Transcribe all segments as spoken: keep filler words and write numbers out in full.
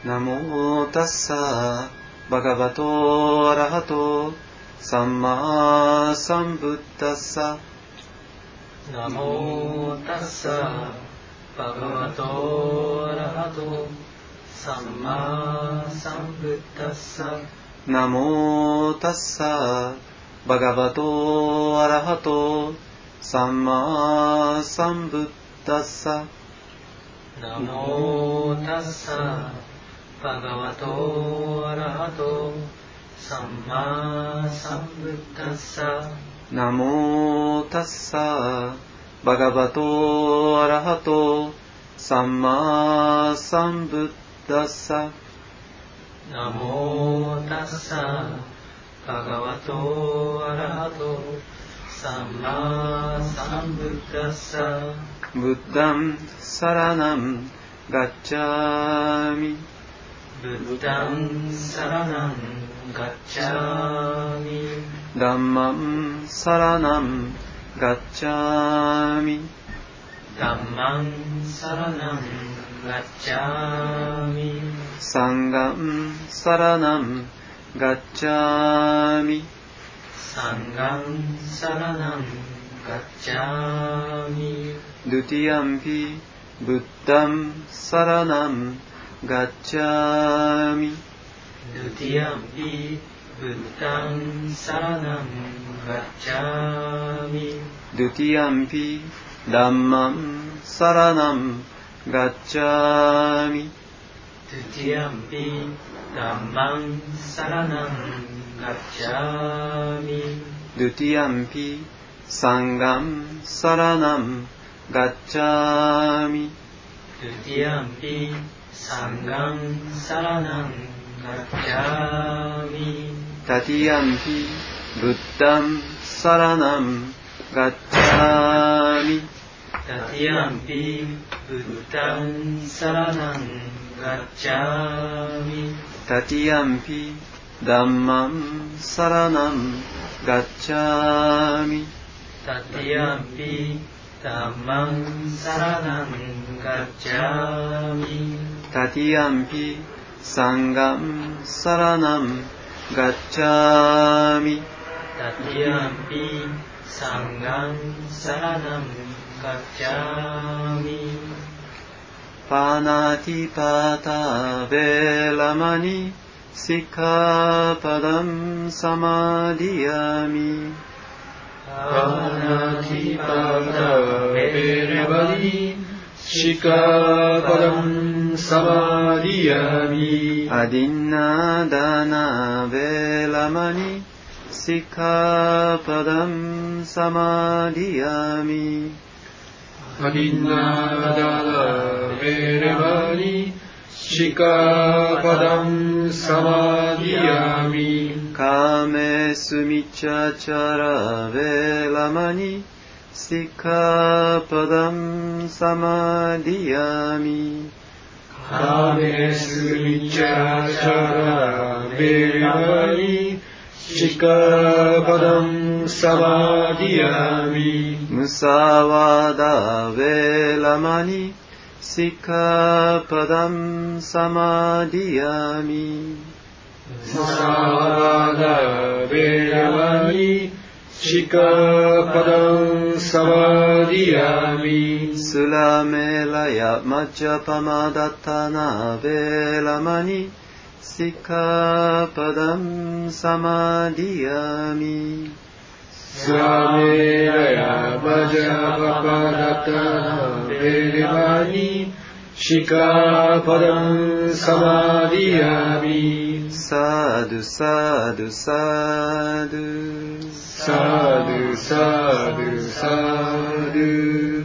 ナモタッサバガバトアラハトサンマサンブッダッサ。 ナモタッサバガバトアラハトサンマサンブッダッサ。 ナモタッサバガバトアラハトサンマサンブッダッサ。 ナモタッサバガバトアラハトサンマサンブッダッサ。 ナモタッサバガバトアラハトサンマサンブッダッサ。 ナモタッサバガバトアラハトサンマサンブッダッサ。 ブッダンサラナンガッチャミ。 ブッダンサラナンガッチャミ。 ダンマンサラナンガッチャミ。 ダンマンサラナンガッチャミ。 サンガンサラナンガッチャミ。 サンガンサラナンガッチャミ。 ドゥティアンピブッダンサラナンガッチャミ。 ドゥティアンピブッダンサラナンガッチャミ。 ドゥティアンピダンマンサラナンガッチャミ。 ドゥティアンピダンマンサラナンガッチャミ。 ドゥティアンピサンガンサラナンガッチャミ。 ドゥティアンピサンガンサラナンガッチャミ。 タティアンピブッダンサラナンガッチャミ。 タティアンピブッダンサラナンガッチャミ。 タティアンピダンマンサラナンガッチャミ。 タティアンピダンマンサラナンガッチャミ。 タティアンピサンガンサラナンガッチャミ。 タティアンピサンガンサラナンガッチャミ。 パナティパタベラマニシカパダンサマディヤミ。 パナティパタベラマニシカパダンサマディヤミ。 アディナダナベラマニシカパダンサマディヤミ。 アディナダナベラマニシカパダンサマディヤミ。 カメスミチャチャラベラマニシカパダンサマディヤミ。 カメスミチャチャラベラマニシカパダンサマディヤミ。 ムサワダベラマニシカパダンサマディヤミ。 ムサワダベラマニシカパダンサマディヤミ。 スラメラヤマチャパマダタナベラマニシカパダンサマディヤミ。 スラメラヤマチャパマダタナベラマニシカパダンサマディヤミ。 サドゥサドゥサドゥサドゥサドゥサドゥ。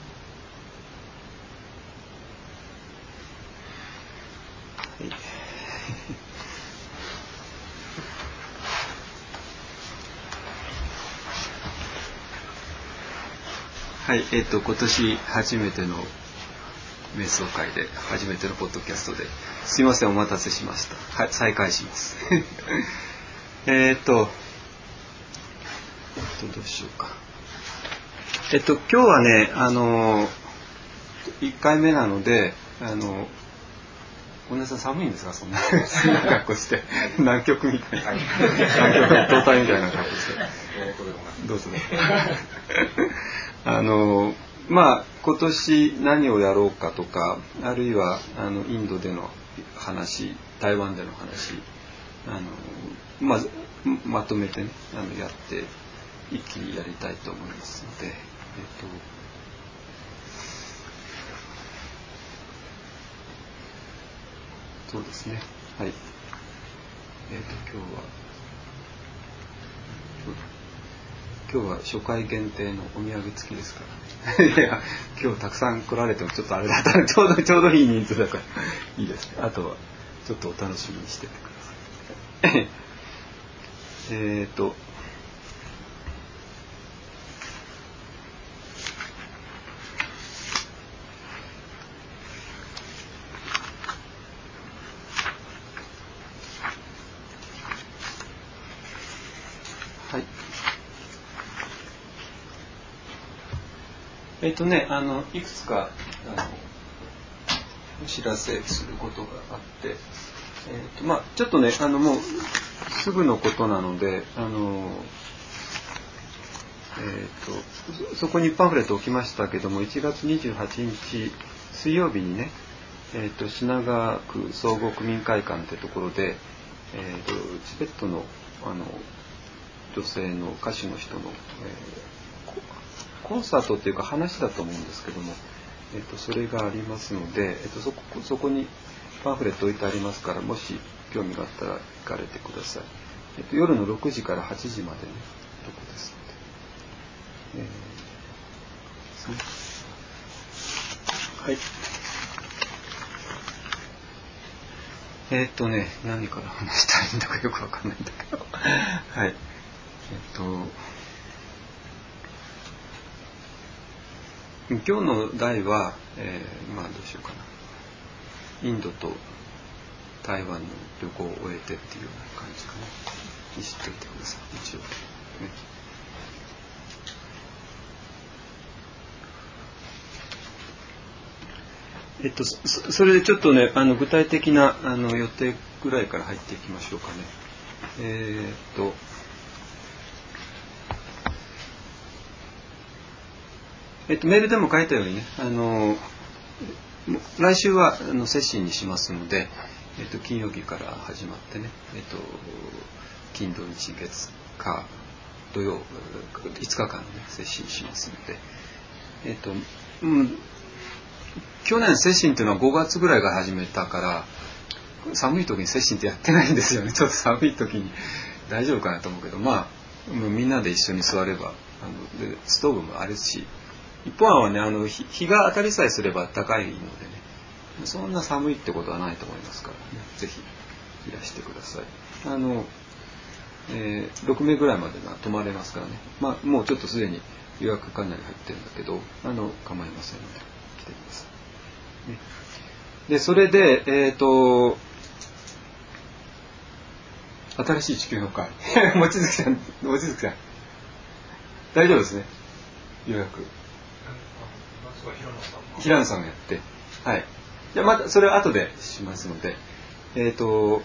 はい、えっと今年初めての瞑想会で初めてのポッドキャストですいませんお待たせしました。はい、再開しますえっとどうしようか。えっと今日はねあのいっかいめなのであのお姉さん寒いんですか、そんなそんな格好して南極みたいな南極の胴体みたいな格好してどうぞあのまあ今年何をやろうかとか、あるいはあのインドでの話、台湾での話、あのまあまとめてね、あのやって一気にやりたいと思いますので、えっとそうですね、はい。えっと今日は今日は初回限定のお土産付きですからね。いや今日たくさん来られてもちょっとあれだったらちょうどちょうどいい人数だからいいですね。あとはちょっとお楽しみにしててください。えっと。はい。えっとね、あのいくつかあのお知らせすることがあって、えーとまあ、ちょっとね、あのもうすぐのことなので、あのえーとそこにパンフレット置きましたけども、いちがつにじゅうはちにち水曜日にね、えーと品川区総合区民会館というところで、えーとチベットのあの女性の歌手の人の、えー、コンサートっていうか話だと思うんですけども、えー、とそれがありますので、えー、とそこ、そこにパンフレット置いてありますから、もし興味があったら行かれてください。えー、と夜のろくじからはちじまでのとこですので、えーですね、はい。えっ、ー、とね何から話したらいいんだかよくわかんないんだけどはい。えっ、ー、と今日の題は、えー、まあどうしようかな。インドと台湾の旅行を終えてっていうような感じかな。に知っておいてください。一応、ね。えっと、そ, それでちょっとね、あの具体的なあの予定ぐらいから入っていきましょうかね。えー、っと、えっと、メールでも書いたようにね、あの来週はあの接心にしますので、えっと、金曜日から始まってね、えっと、金土日月火土曜いつかかんね、接心しますので、えっと、うん、去年接心っていうのはごがつぐらいから始めたから、寒い時に接心ってやってないんですよね。ちょっと寒い時に大丈夫かなと思うけど、まあもうみんなで一緒に座れば、あのでストーブもあるし、一方はね、あの 日, 日が当たりさえすれば高いのでね、そんな寒いってことはないと思いますからね、ぜひいらしてください。あの、えー、ろくめいぐらいまでが泊まれますからね、まあもうちょっとすでに予約かなり入ってるんだけど、あの構いませんので来てください、ね。でそれでえっ、ー、と新しい地球の会望月さん望月さん大丈夫ですね、予約平野さんがやって、はい。じゃあまたそれは後でしますので、えっ、ー、と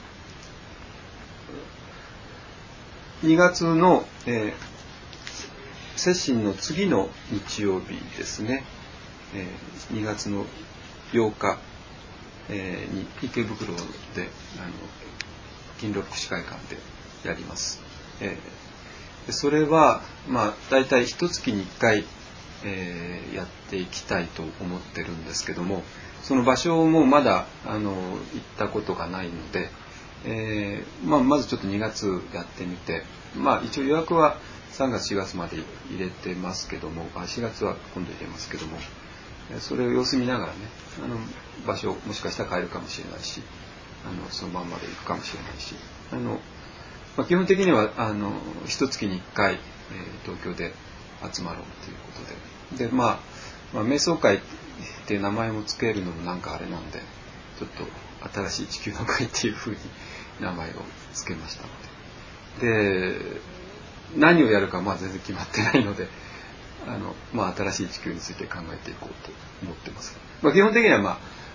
にがつの、えー、接心の次の日曜日ですね、えー、にがつのようか、えー、に池袋であの金六福祉会館でやります。えー、でそれはまあだいたい一月にいっかい、えー、やっていきたいと思ってるんですけども、その場所もまだあの行ったことがないので、えーまあ、まずちょっとにがつやってみて、まあ、一応予約はさんがつしがつまで入れてますけども、あしがつは今度入れますけども、それを様子見ながらね、あの場所もしかしたら変えるかもしれないし、あのそのまんまで行くかもしれないし、あの、まあ、基本的にはあの一月にいっかい、えー、東京で集まろうということで、で、まあ、まあ、瞑想会っていう名前もつけるのもなんかあれなんで、ちょっと新しい地球の会っていうふうに名前をつけましたので、で何をやるかまあ全然決まってないので、あの、まあ、新しい地球について考えていこうと思ってます。まあ、基本的には、まあ、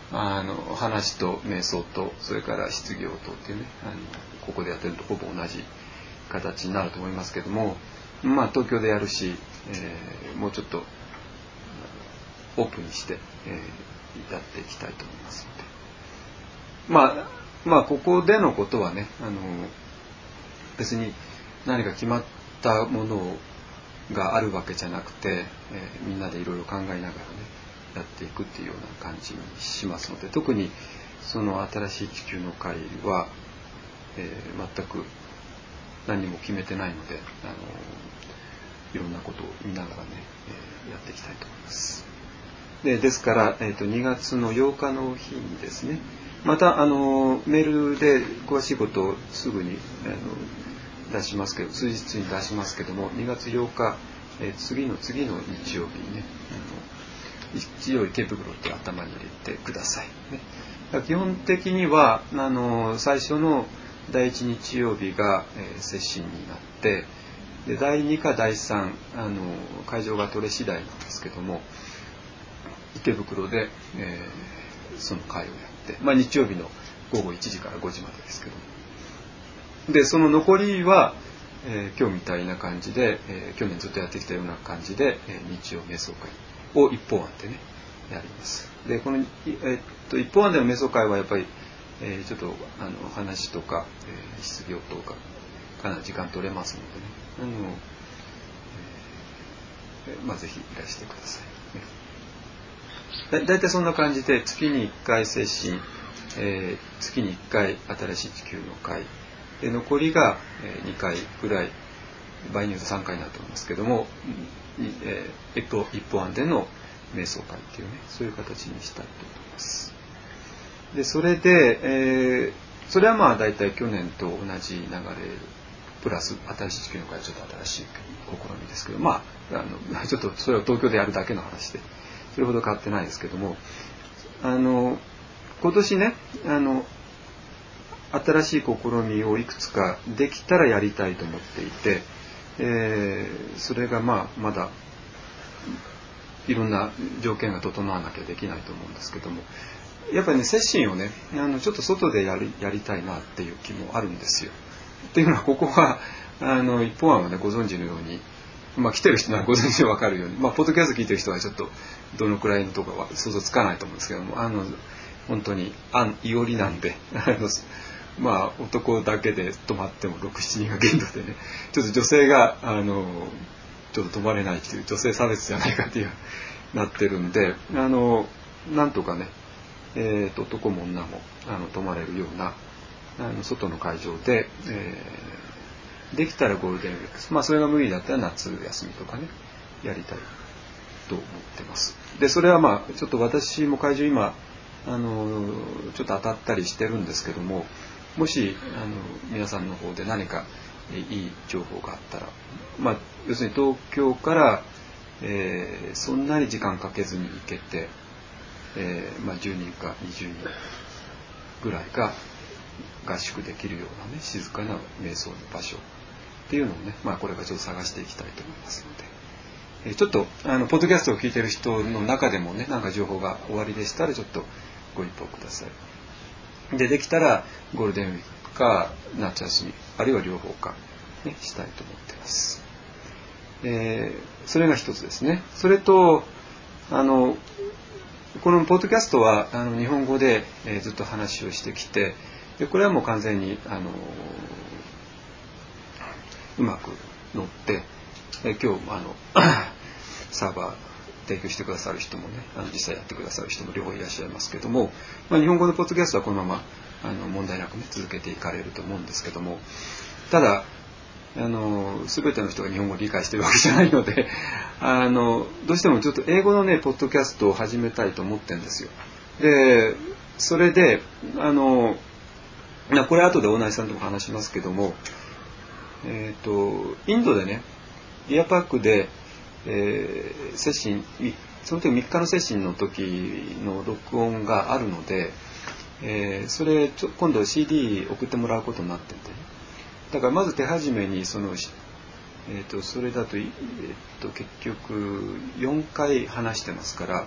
あの話と瞑想とそれから質疑応答っていうね、あのここでやってるのとほぼ同じ形になると思いますけども、まあ東京でやるし、えー、もうちょっとオープンにして、えー、やっていきたいと思いますので、まあまあここでのことはね、あの別に何か決まったものがあるわけじゃなくて、えー、みんなでいろいろ考えながらねやっていくっていうような感じにしますので、特にその新しい地球の会は、えー、全く何も決めてないので、あのいろんなことを見ながらね、えー、やっていきたいと思います。で、ですから、えーと、にがつのようかの日にですね、またあのメールで詳しいことをすぐにあの出しますけど、数日に出しますけども、にがつようか、えー、次の次の日曜日にね、あの一応池袋って頭に入れてください、ね、基本的にはあの最初のだいいち日曜日が、えー、接心になって、でだいにかだいさんあの会場が取れ次第なんですけども、池袋で、えー、その会をやって、まあ、日曜日のごごいちじからごじまでですけども、でその残りは、えー、今日みたいな感じで、えー、去年ずっとやってきたような感じで、えー、日曜瞑想会を一方案でねやります。でこの、えー、っと一方案での瞑想会はやっぱり、えー、ちょっとあの話とか、えー、質疑応答がかなり時間取れますのでね、あの、えーまあ、ぜひいらしてください、ね、だ, だいたいそんな感じで月にいっかい接心、えー、月にいっかい新しい地球の会で、残りがにかいぐらい、場合によるとさんかいになると思いますけども、えー、一方、一方案での瞑想会っていうね、そういう形にしたいと思います。でそれで、えー、それはまあ大体去年と同じ流れプラス新しい地球の会はちょっと新しい試みですけど、まあ、あのちょっとそれを東京でやるだけの話でそれほど変わってないですけども、あの今年ね、あの新しい試みをいくつかできたらやりたいと思っていて、えー、それがまあまだいろんな条件が整わなきゃできないと思うんですけども、やっぱりね接心をねあのちょっと外でやり、やりたいなっていう気もあるんですよ。っていうのはここはあの一方案はねご存知のように、まあ、来てる人ならご存知で分かるように、まあ、ポッドキャスト聞いてる人はちょっとどのくらいのとかは想像つかないと思うんですけども、あの本当に案いおりなんであのまあ男だけで泊まってもろくしちにんが限度でね、ちょっと女性があのちょっと泊まれないっていう女性差別じゃないかっていうなってるんで、あのなんとかね、えー、と男も女もあの泊まれるようなあの外の会場で、えー、できたらゴールデンウィーク、まあそれが無理だったら夏休みとかねやりたいと思ってます。でそれはまあちょっと私も会場今あのちょっと当たったりしてるんですけども、もしあの皆さんの方で何かいい情報があったら、まあ要するに東京から、えー、そんなに時間かけずに行けて、えーまあ、じゅうにんかにじゅうにんぐらいが合宿できるようなね静かな瞑想の場所っていうのをね、まあ、これからちょっと探していきたいと思いますので、えー、ちょっとあのポッドキャストを聞いている人の中でもねなんか情報がおありでしたらちょっとご一報ください。でできたらゴールデンウィークか夏休みあるいは両方か、ね、したいと思っています。えー、それが一つですね。それとあのこのポッドキャストはあの日本語で、えー、ずっと話をしてきて、でこれはもう完全にあのうまく乗って、えー、今日あのサーバー提供してくださる人もねあの実際やってくださる人も両方いらっしゃいますけども、まあ、日本語のポッドキャストはこのままあの問題なくね続けていかれると思うんですけども、ただあの全ての人が日本語を理解しているわけじゃないのであのどうしてもちょっと英語のねポッドキャストを始めたいと思ってるんですよ。でそれであのこれ後で大内さんとも話しますけども、えーと、インドでねイヤーパックで、えー、接心その時みっかの接心の時の録音があるので、えー、それちょ今度 シーディー 送ってもらうことになってて、だからまず手始めにその、えー、とそれだと、えー、と結局よんかい話してますから、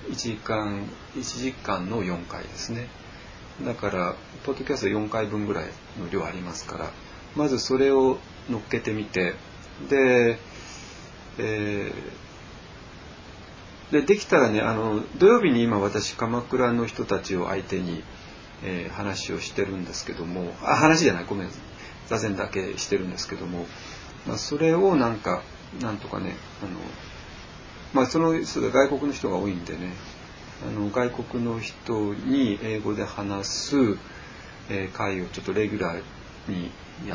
いちじかんいちじかんのよんかいですね。だからポッドキャストよんかいぶんぐらいの量ありますから、まずそれを乗っけてみて、で、えー、でできたらね、あの土曜日に今私鎌倉の人たちを相手に、えー、話をしてるんですけども、あ話じゃないごめん座禅だけしてるんですけども、まあ、それをなんかなんとかね、あのまあその外国の人が多いんでね、あの外国の人に英語で話す、えー、会をちょっとレギュラーにやって、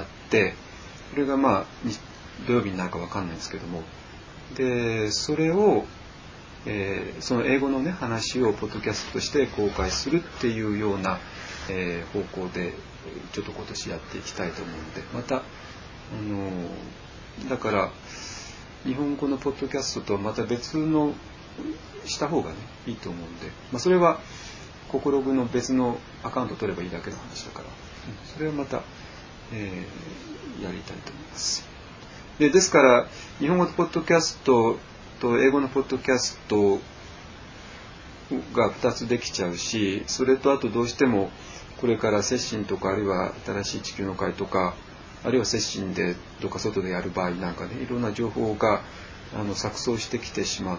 それがまあ土曜日になるか分かんないんですけども、でそれを、えー、その英語のね話をポッドキャストとして公開するっていうような、えー、方向でちょっと今年やっていきたいと思うので、またあのー、だから日本語のポッドキャストとはまた別のした方がねいいと思うんで、まあ、それはココログの別のアカウント取ればいいだけの話だから、うん、それはまた、えー、やりたいと思います。で、ですから日本語のポッドキャストと英語のポッドキャストがふたつできちゃうし、それとあとどうしてもこれから接心とか、あるいは新しい地球の会とか、あるいは接心でどっか外でやる場合なんかね、いろんな情報があの錯綜してきてしまって、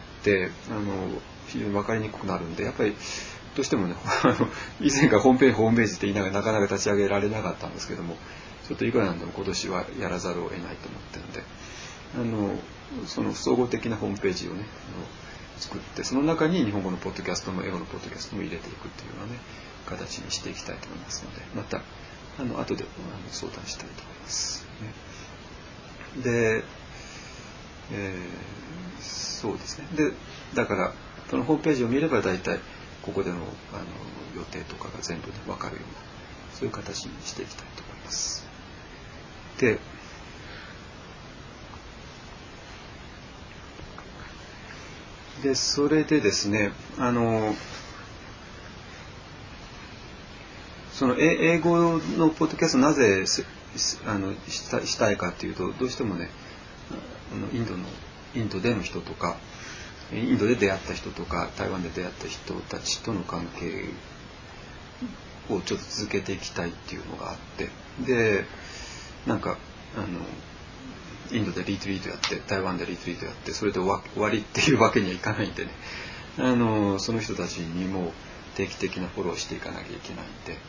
あの非常に分かりにくくなるんで、やっぱりどうしてもねあの以前からホームページホームページって言いながらなかなか立ち上げられなかったんですけども、ちょっといくらなんでも今年はやらざるを得ないと思ってるんで、あのその総合的なホームページをね作って、その中に日本語のポッドキャストも英語のポッドキャストも入れていくっていうようなね形にしていきたいと思いますので、またあの後であの相談したいと思います、ね、で、えー、そうですね。でだからそのホームページを見れば大体ここでの、あの予定とかが全部、ね、分かるような、そういう形にしていきたいと思います。ででそれでですね、あのその英語のポッドキャストなぜあの した、したいかというと、どうしてもね、あのインドのインドでの人とか、インドで出会った人とか、台湾で出会った人たちとの関係をちょっと続けていきたいっていうのがあって、でなんかあのインドでリトリートやって台湾でリトリートやってそれで終わりっていうわけにはいかないんでね、あのその人たちにも定期的なフォローしていかなきゃいけないんで、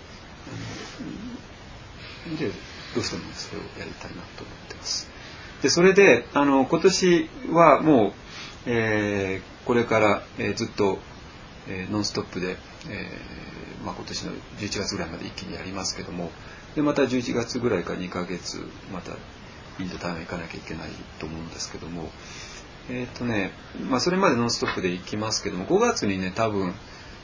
あのでどうしてもそれをやりたいなと思ってます。でそれであの今年はもう、えー、これから、えー、ずっと、えー、ノンストップで、えーまあ、今年のじゅういちがつぐらいまで一気にやりますけども、でまたじゅういちがつぐらいからにかげつまたインド台湾行かなきゃいけないと思うんですけども、えっとね、まあそれまでノンストップで行きますけども、ごがつにね多分あの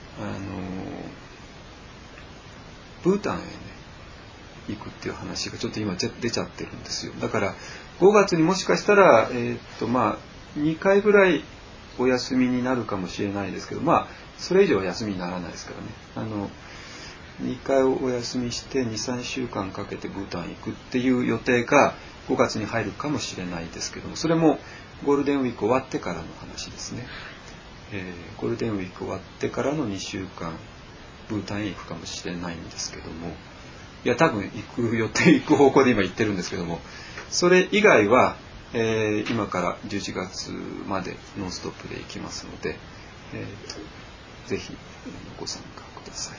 ブータンへね行くっていう話がちょっと今出ちゃってるんですよ。だからごがつにもしかしたらえっとまあにかいぐらいお休みになるかもしれないですけど、まあそれ以上は休みにならないですからね。あのにかいお休みしてにさんしゅうかんかけてブータン行くっていう予定がごがつに入るかもしれないですけども、それもゴールデンウィーク終わってからの話ですね、えー、ゴールデンウィーク終わってからのにしゅうかんブータンへ行くかもしれないんですけども、いや多分行く予定行く方向で今言ってるんですけども、それ以外は、えー、今からじゅういちがつまでノンストップで行きますので、えー、ぜひご参加ください。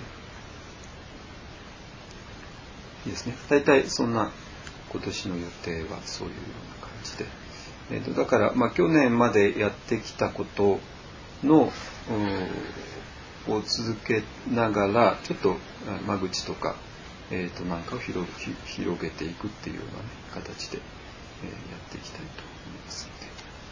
いいですね。大体そんな今年の予定はそういうような感じで、えー、とだから、まあ、去年までやってきたことのを続けながらちょっと間口とか、えー、となんかを 広, 広げていくっていうような、ね、形で、えー、やっていきたいと思いますので、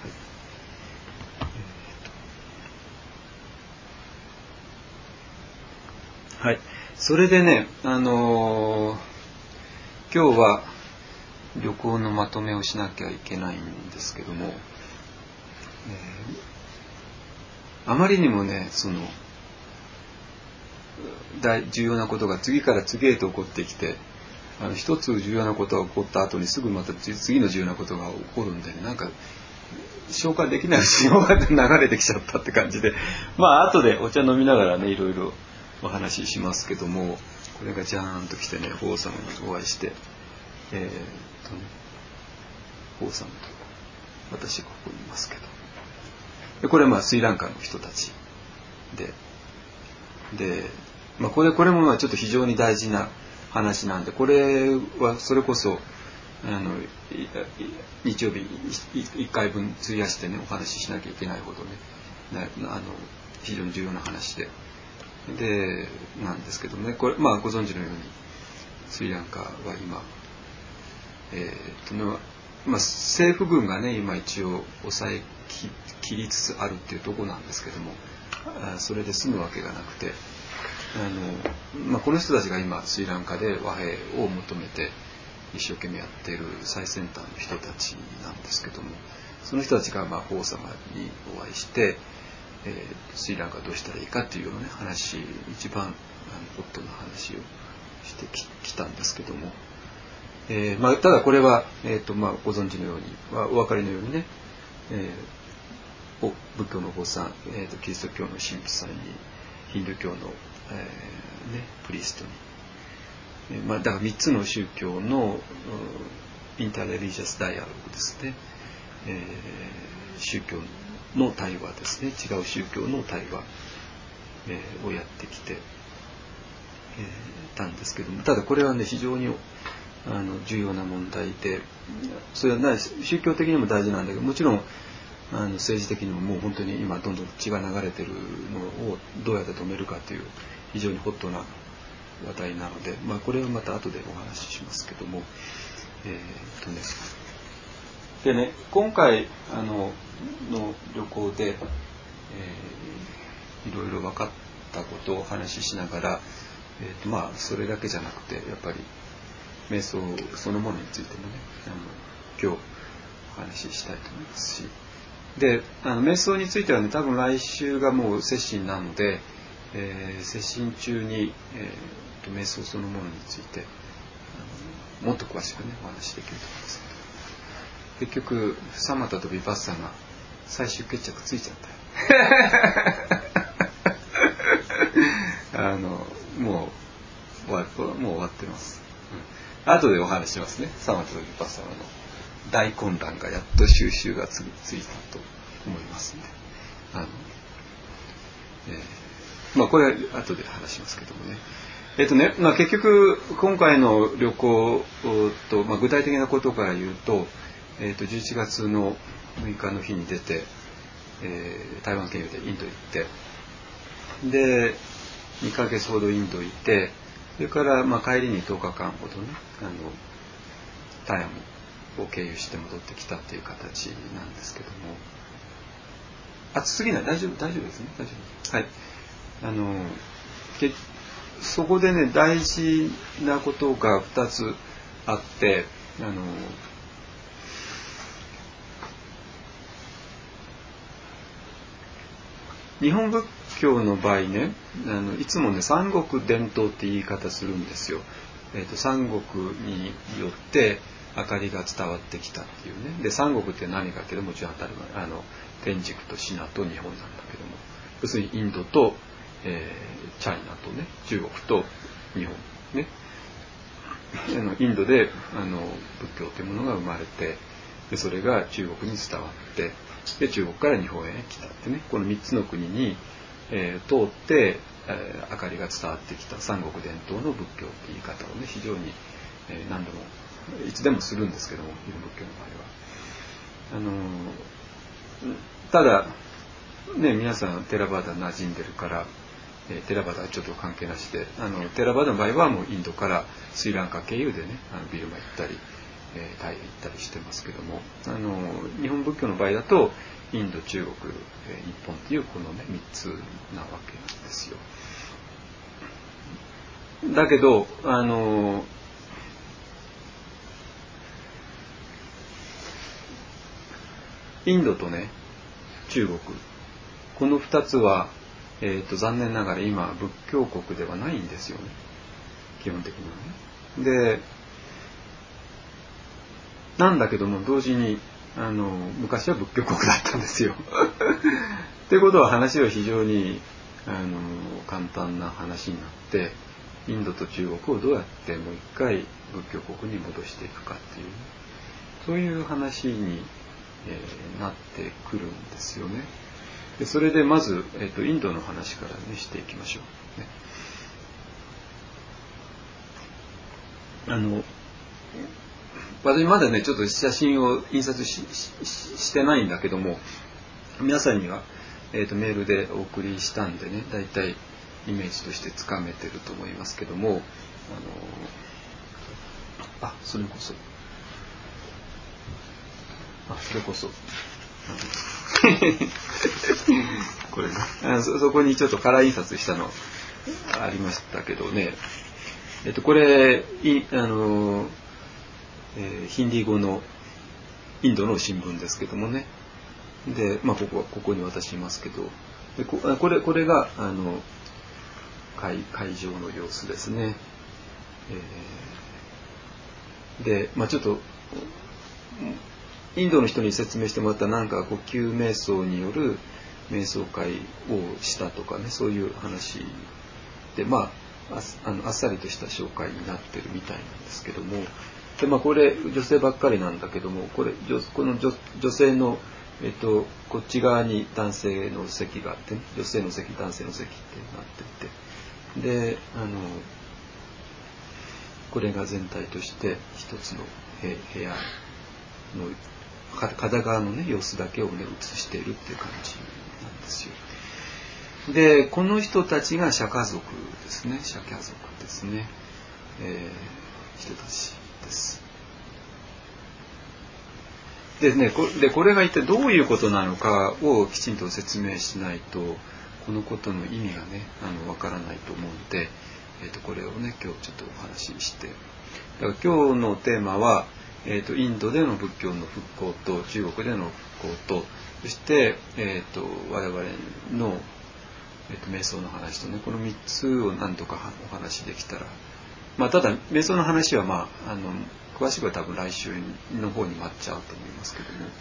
はい、はい、それでね、あのー、今日は旅行のまとめをしなきゃいけないんですけども、えー、あまりにもねその大重要なことが次から次へと起こってきて、あの一つ重要なことが起こった後にすぐまた次の重要なことが起こるんで、ね、なんか消化できないうちに流れてきちゃったって感じで、まあ後でお茶飲みながらねいろいろお話ししますけども、これがジャーンと来てね法様にお会いして、えー、っとね法様と私がここにいますけど、でこれはまあスリランカの人たちで、で、まあ、これこれもまあちょっと非常に大事な話なんで、これはそれこそあの日曜日いっかいぶん費やしてねお話ししなきゃいけないほどねあの非常に重要な話ででなんですけどね、これまあご存知のようにスリランカは今、えーとのまあ、政府軍がね今一応抑えきりつつあるっていうところなんですけども、それで済むわけがなくて、あの、まあ、この人たちが今スリランカで和平を求めて一生懸命やっている最先端の人たちなんですけども、その人たちがまあ法様にお会いして、えー、スリランカどうしたらいいかっていうような、ね、話、一番あのホットな話をしてき、きたんですけども、えーまあ、ただこれは、えーとまあ、ご存知のようにお分かりのようにね、えー、仏教のお坊さん、えーとキリスト教の神父さんにヒンドゥー教の、えーね、プリストに、えーまあ、だからみっつの宗教のインターレリジャスダイアログですね、えー、宗教の対話ですね、違う宗教の対話、えー、をやってきて、えー、たんですけども、ただこれはね非常にあの重要な問題で、それはない宗教的にも大事なんだけど、もちろんあの政治的にももう本当に今どんどん血が流れてるのをどうやって止めるかという非常にホットな話題なので、まあ、これはまた後でお話ししますけども、えーっとね、でね今回あのの旅行で、えー、いろいろ分かったことをお話ししながら、えーっとまあ、それだけじゃなくてやっぱり瞑想そのものについてもねあの今日お話ししたいと思いますし、であの瞑想についてはね多分来週がもう接心なので、えー、接心中に、えー、と瞑想そのものについてあのもっと詳しくねお話しできると思いますけど、結局サマタとヴィパッサが最終決着ついちゃったあのもう終わもう終わってます。後でお話しますね。サマタとヴィパッサナの大混乱がやっと収拾がついたと思いますので、あの、えー、まあこれは後で話しますけどもね。えっとね、まあ結局今回の旅行と、まあ、具体的なことから言うと、えっとじゅういちがつのむいかの日に出て、えー、台湾経由でインド行って、でにかげつほどインド行って。それからまあ帰りにとおかかんほどねあの台湾を経由して戻ってきたっていう形なんですけども、暑すぎない大丈夫大丈夫ですね大丈夫はいあのけそこでね大事なことがふたつあって、あの日本仏教の場合ねあのいつもね三国伝統って言い方するんですよ。えーと、三国によって明かりが伝わってきたっていうね。で三国って何かっていうともちろん当たり前あの天竺とシナと日本なんだけども、要するにインドと、えー、チャイナとね中国と日本ねあのインドであの仏教というものが生まれて、でそれが中国に伝わってで中国から日本へ来たってね、このみっつの国に、えー、通って、えー、明かりが伝わってきた三国伝統の仏教って言い方をね非常に、えー、何度もいつでもするんですけども、日本仏教の場合はあのー、ただね皆さんテラバーダ馴染んでるから、えー、テラバーダはちょっと関係なしで、あのテラバーダの場合はもうインドからスリランカ経由でねあのビルマ行ったりえー、タイへ行ったりしてますけども、あの日本仏教の場合だとインド、中国、えー、日本っていうこのねみっつなわけなんですよ。だけどあのインドとね中国このふたつは、えーと、残念ながら今仏教国ではないんですよね基本的にはね。でなんだけども同時にあの昔は仏教国だったんですよ。ってことは話は非常にあの簡単な話になって、インドと中国をどうやってもう一回仏教国に戻していくかっていう、そういう話に、えー、なってくるんですよね。でそれでまず、えーと、インドの話からねしていきましょう、ね。あの私まだねちょっと写真を印刷 し, し, してないんだけども、皆さんには、えーと、メールでお送りしたんでね、だいたいイメージとしてつかめてると思いますけども、あのあそれこそあそれこそこれね、あ そ, そこにちょっとカラー印刷したのありましたけどね、えっとこれいあの、えー、ヒンディー語のインドの新聞ですけどもね、で、まあ、ここはここに私いますけど、で こ, これこれがあの 会, 会場の様子ですね。えー、で、まあ、ちょっとインドの人に説明してもらったなんか呼吸瞑想による瞑想会をしたとかね、そういう話で、まあ、あ, あ, のあっさりとした紹介になってるみたいなんですけども、で、まあ、これ女性ばっかりなんだけども、これこの 女, 女性の、えっと、こっち側に男性の席があって、ね、女性の席男性の席ってなっていて、であのこれが全体として一つの部屋の片側の、ね、様子だけを、ね、映しているっていう感じなんですよ。でこの人たちが釈迦族ですね。釈迦族ですね、えー、人たちです。でね、こでこれが一体どういうことなのかをきちんと説明しないとこのことの意味がねあのわからないと思うので、えー、とこれをね今日ちょっとお話しして、だから今日のテーマは、えー、とインドでの仏教の復興と中国での復興と、そして、えー、と我々の、えー、と瞑想の話とね、このみっつを何とかお話しできたら、まあ、ただ瞑想の話は、まあ、あの詳しくは多分来週の方に待っちゃうと思いますけども、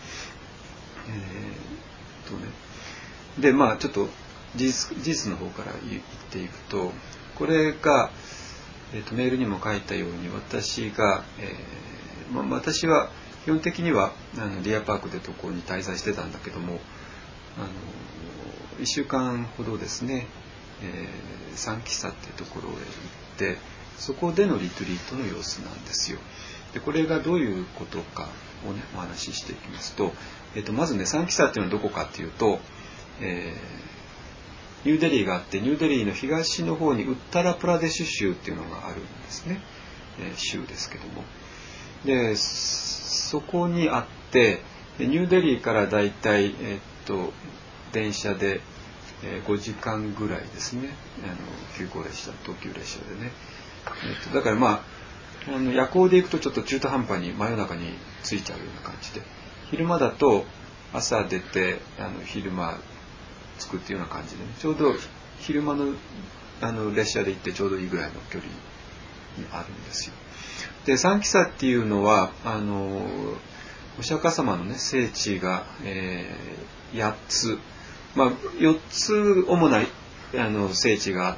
えーとね、でまあちょっと事実、事実の方から言っていくと、これが、えーとメールにも書いたように、私が、えーまあ、私は基本的にはあのディアパークでところに滞在してたんだけども、あのいっしゅうかんほどですね、えー、サンキサっていうところへ行って、そこでのリトリートの様子なんですよ。でこれがどういうことかをねお話ししていきますと、えー、とまずね、サンキサっていうのはどこかっていうと、えー、ニューデリーがあって、ニューデリーの東の方にウッタラプラデシュ州っていうのがあるんですね、えー、州ですけども、でそこにあって、ニューデリーからだいたい、えー、と電車でごじかんぐらいですね、あの急行列車、特急列車でね、えっと、だからまあ、あの夜行で行くとちょっと中途半端に真夜中に着いちゃうような感じで、昼間だと朝出てあの昼間着くっていうような感じで、ね、ちょうど昼間 の, あの列車で行ってちょうどいいぐらいの距離にあるんですよ。でサンキサっていうのはあのお釈迦様のね聖地が、えー、やっつ、まあ、よっつ主なあの聖地があって、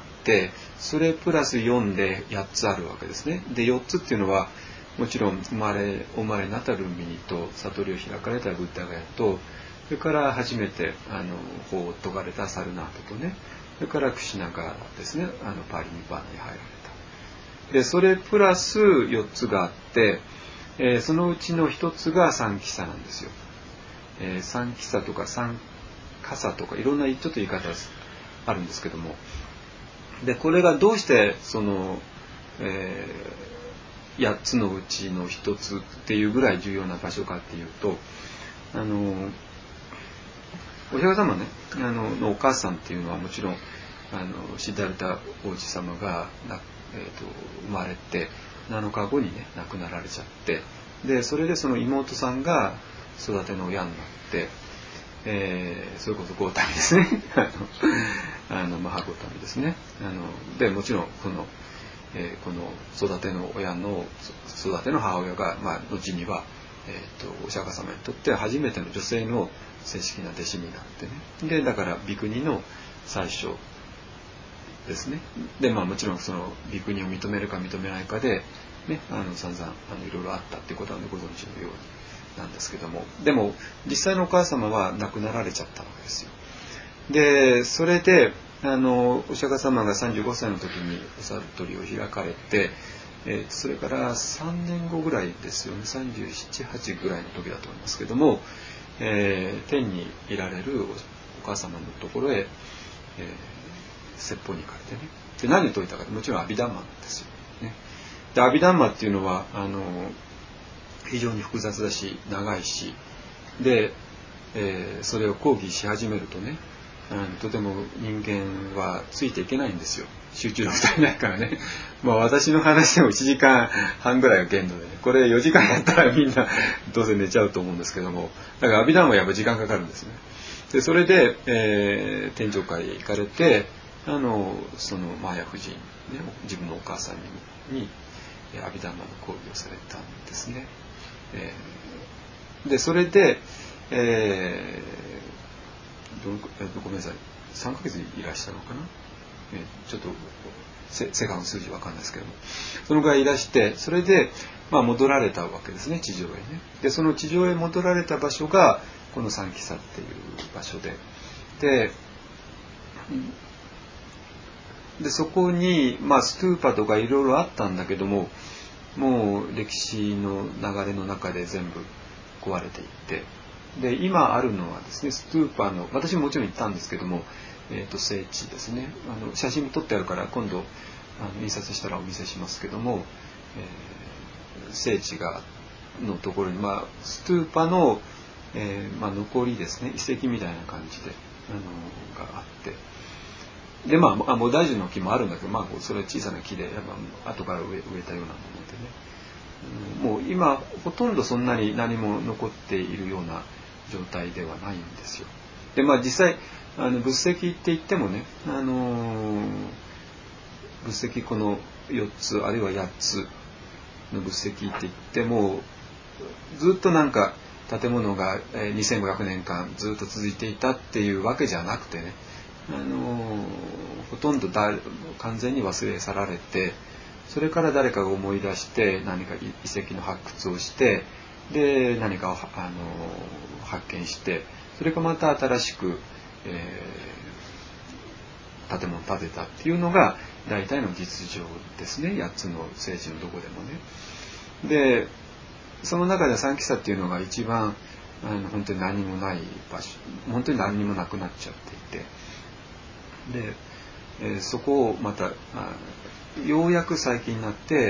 それプラスよんでやっつあるわけですね。でよっつっていうのはもちろん生まれお生まれになったルミニと悟りを開かれたブッダガヤと、それから初めてあの法を説かれたサルナートとね、それからクシナガですね、あのパーリニバーナに入られた。でそれプラスよっつがあって、えー、そのうちのひとつがサンキサなんですよ。えー、サンキサとかサンカサとかいろんなちょっと言い方あるんですけども、でこれがどうしてその、えー、やっつのうちのひとつっていうぐらい重要な場所かっていうと、あのお釈迦様ね、あののお母さんっていうのはもちろんあのシッダルタ王子様がな、えー、と生まれてなのかごにね亡くなられちゃって、でそれでその妹さんが育ての親になって、えー、それこそゴータミですねあのマハゴータミですね。あのでもちろんこの、えー、この育ての親の育ての母親が、まあ、後にはえー、とお釈迦様にとっては初めての女性の正式な弟子になってね、でだからビクニの最初ですね。でまあもちろんそのビクニを認めるか認めないかで、ね、あの散々あのいろいろあったっていうことはご存知のようになんですけども、でも実際のお母様は亡くなられちゃったわけですよ。でそれであのお釈迦様がさんじゅうごさいの時にお悟りを開かれて、えー、それからさんねんごぐらいですよね、さんじゅうなな、はちぐらいの時だと思いますけども、えー、天にいられるお母様のところへ、えー、説法に行かれてね、で何を説いたかってもちろん阿弥陀マンですよ、ね、で阿弥陀マンっていうのはあの非常に複雑だし長いしで、えー、それを講義し始めるとね、あのとても人間はついていけないんですよ、集中力足りないからねまあ私の話でもいちじかんはんぐらいが限度でね、これよじかんやったらみんなどうせ寝ちゃうと思うんですけども、だから阿弥陀マンはやっぱり時間かかるんですね。でそれで、えー、天上界へ行かれて、あのそのマーヤ夫人、ね、自分のお母さんにに阿弥陀マンの講義をされたんですね。えー、でそれで、えー、どごめんなさいさんかげついらっしゃるのかな、えー、ちょっと世界の数字わかんないですけども、そのぐらいいらして、それで、まあ、戻られたわけですね、地上へね。でその地上へ戻られた場所がこの三キサっていう場所で、ででそこに、まあ、ストゥーパとかいろいろあったんだけども、もう歴史の流れの中で全部壊れていって、で今あるのはですね、ストゥーパの、私ももちろん行ったんですけども、えー、と聖地ですね、あの写真撮ってあるから今度あの印刷したらお見せしますけども、えー、聖地がのところに、まあ、ストゥーパの、えーまあ、残りですね、遺跡みたいな感じであのがあって、でまあ菩提樹の木もあるんだけど、まあ、それは小さな木でやっぱ後から植え、植えたようなものでね、もう今ほとんどそんなに何も残っているような状態ではないんですよ。でまあ実際あの仏石って言ってもね、あのー、仏石このよっつあるいはやっつの仏石って言ってもずっとなんか建物がにせんごひゃくねんかんずっと続いていたっていうわけじゃなくてね、あのー、ほとんどだ完全に忘れ去られて、それから誰かが思い出して何か遺跡の発掘をしてで何かを、あのー、発見して、それからまた新しく、えー、建物を建てたっていうのが大体の実情ですね、やっつの聖地のどこでもね。でその中で三キサっていうのが一番あの本当に何もない場所、本当に何にもなくなっちゃっていて、で、えー、そこをまたようやく最近になって、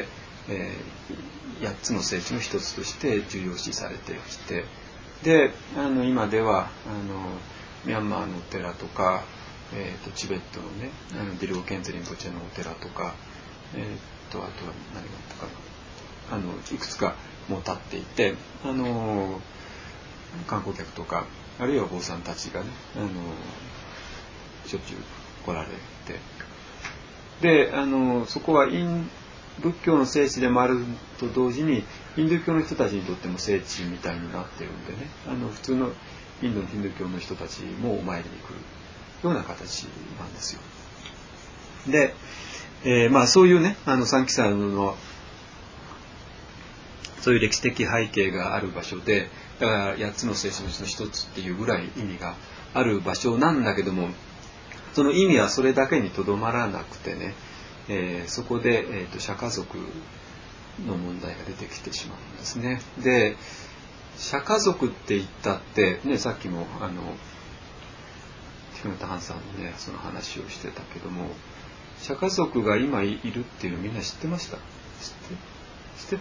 えー、やっつの聖地の一つとして重要視されてきて、であの今ではあのミャンマーのお寺とか、えー、とチベットのねあのディルゴケンツリンポチェのお寺とか、えー、とあとは何があったかな、あのいくつかもう立っていて、あの観光客とかあるいはお坊さんたちがね、あのしょっちゅう来られて、であのそこはイン仏教の聖地でもあると同時にインド教の人たちにとっても聖地みたいになってるんでね、あの普通のインドのヒンドゥー教の人たちもお参りに来るような形なんですよ。で、えー、まあそういうねあの三キサのそういう歴史的背景がある場所で、だからやっつの聖地のうちの一つっていうぐらい意味がある場所なんだけども、その意味はそれだけにとどまらなくてね、えー、そこで、えーと、釈迦族の問題が出てきてしまうんですね。で釈迦族って言ったって、ね、さっきもあのティフナタハンさんにねその話をしてたけども、釈迦族が今いるっていうのみんな知ってました？知って知って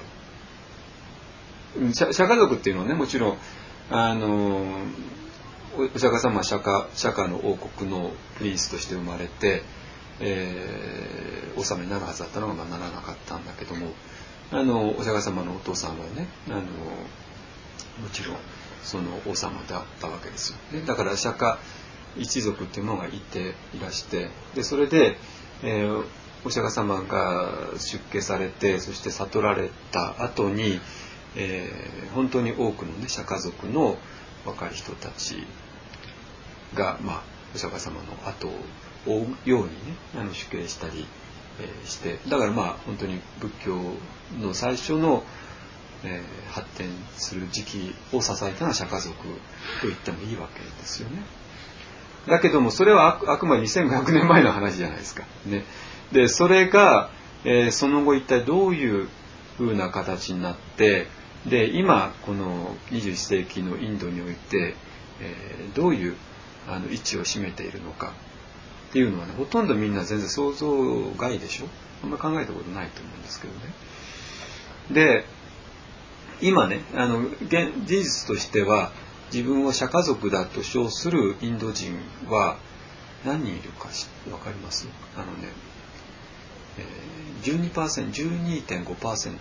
た？釈迦族っていうのはね、もちろんあのお釈迦様は釈迦、釈迦の王国のプリンスとして生まれて、えー、王様になるはずだったのが、まあ、ならなかったんだけども、あのお釈迦様のお父さんはね、あのもちろんその王様だったわけですよ、ね、だから釈迦一族っていうのがいていらして、でそれで、えー、お釈迦様が出家されて、そして悟られた後に、 えー、本当に多くのね釈迦族の若い人たちが、まあ、お釈迦様の後を追うようにねあの主刑したり、えー、してだからまあ本当に仏教の最初の、えー、発展する時期を支えたのは釈迦族と言ってもいいわけですよね。だけどもそれは あ, くあくまでにせんごひゃくねんまえの話じゃないですか。ね、でそれが、えー、その後一体どういう風な形になってで今このにじゅういっせいきのインドにおいて、えー、どういうあの位置を占めているのかっていうのはねほとんどみんな全然想像外でしょ。あんまり考えたことないと思うんですけどね。で今ねあの現事実としては自分を釈迦族だと称するインド人は何人いるか分かります？あのね、えー、じゅうにパーセント、じゅうにてんごパーセント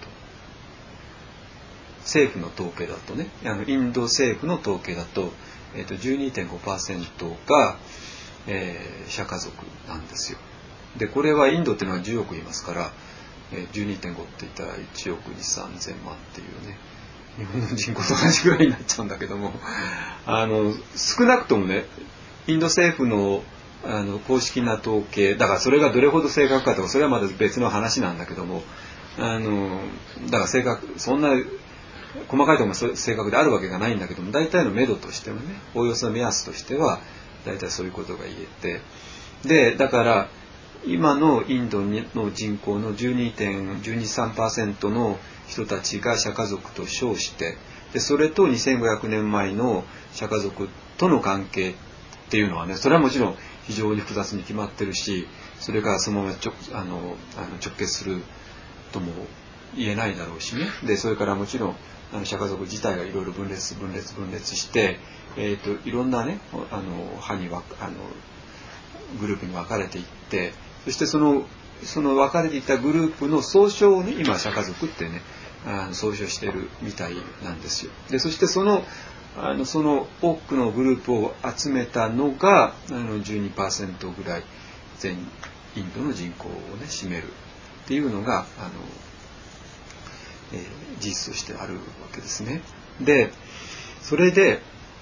政府の統計だとねあのインド政府の統計だと、えー、と じゅうにてんごパーセント が、えー、釈迦族なんですよ。でこれはインドっていうのはじゅうおくいますから、えー、じゅうにてんご って言ったらいちおくにせんさんぜんまんっていうね日本の人口と同じぐらいになっちゃうんだけどもあの少なくともねインド政府の、あの公式な統計だからそれがどれほど正確かとかそれはまた別の話なんだけどもあのだから正確そんな細かいところも正確であるわけがないんだけども大体の目処としてはねおおよその目安としては大体そういうことが言えてでだから今のインドの人口の じゅうにてんじゅうにさんパーセント の人たちが釈迦族と称してでそれとにせんごひゃくねんまえの釈迦族との関係っていうのはねそれはもちろん非常に複雑に決まってるしそれからそのままちょあのあの直結するとも言えないだろうしねでそれからもちろんあの釈迦族自体がいろいろ分裂分裂分裂して、えー、といろんなねあの派にわあのグループに分かれていってそしてそのその分かれていったグループの総称をね今釈迦族ってねあの総称してるみたいなんですよ。でそしてそのあのその多くのグループを集めたのがあの じゅうにパーセント ぐらい全インドの人口をね占めるっていうのがあの、えー、事実としてあるわけですね。でそれで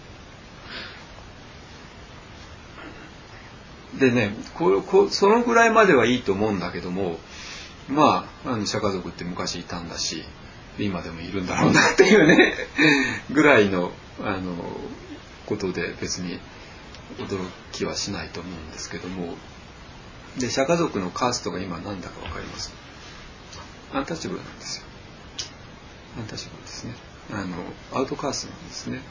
でねここそのぐらいまではいいと思うんだけどもまああの釈迦族って昔いたんだし今でもいるんだろうなっていうねぐらいのあのことで別に驚きはしないと思うんですけどもで釈迦族のカーストが今何だか分かります？アンタッチャブルなんですよ。アンタッチャブルですね。あのアウトカーストなんですね。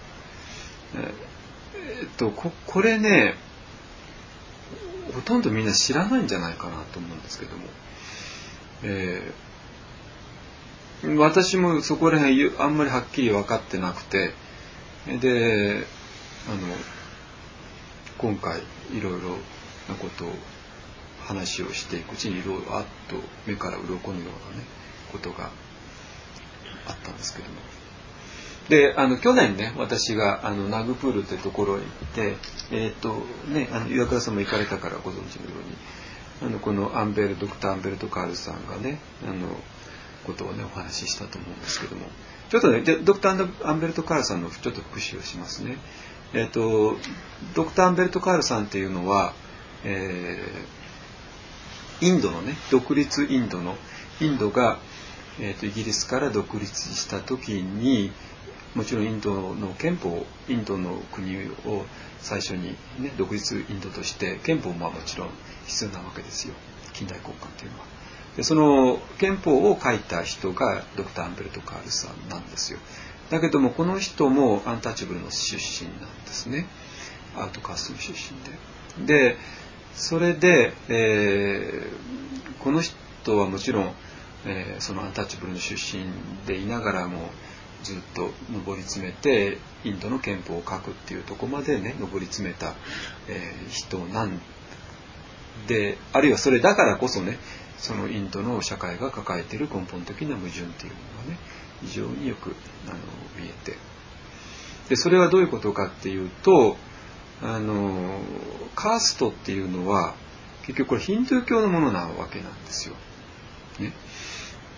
えー、っと こ, これねほとんどみんな知らないんじゃないかなと思うんですけども、えー、私もそこら辺あんまりはっきり分かってなくてであの今回いろいろなことを話をしていくうちにいろいろあっと目から鱗のようなねことがあったんですけどもであの去年ね私があのナグプールというところへ行ってえっ、ー、とねあの岩倉さんも行かれたからご存知のようにあのこのアンベルドクターアンベルト・カールさんがねあのことをねお話ししたと思うんですけどもちょっとねドクターアンベルト・カールさんのちょっと復習をしますね。えっ、ー、とドクターアンベルト・カールさんっていうのは、えー、インドのね独立インドのインドが、えー、とイギリスから独立した時にもちろんインドの憲法インドの国を最初に、ね、独立インドとして憲法ももちろん必要なわけですよ近代国家というのは。でその憲法を書いた人がドクター・アンベルト・カールさんなんですよ。だけどもこの人もアンタッチャブルの出身なんですね。アウトカーストの出身ででそれで、えー、この人はもちろん、えー、そのアンタッチャブルの出身でいながらもずっと上り詰めてインドの憲法を書くっていうところまでね上り詰めた、えー、人なんであるいはそれだからこそねそのインドの社会が抱えている根本的な矛盾っていうのがね非常によくあの見えてでそれはどういうことかっていうとあのカーストっていうのは結局これヒンドゥー教のものなわけなんですよ、ね、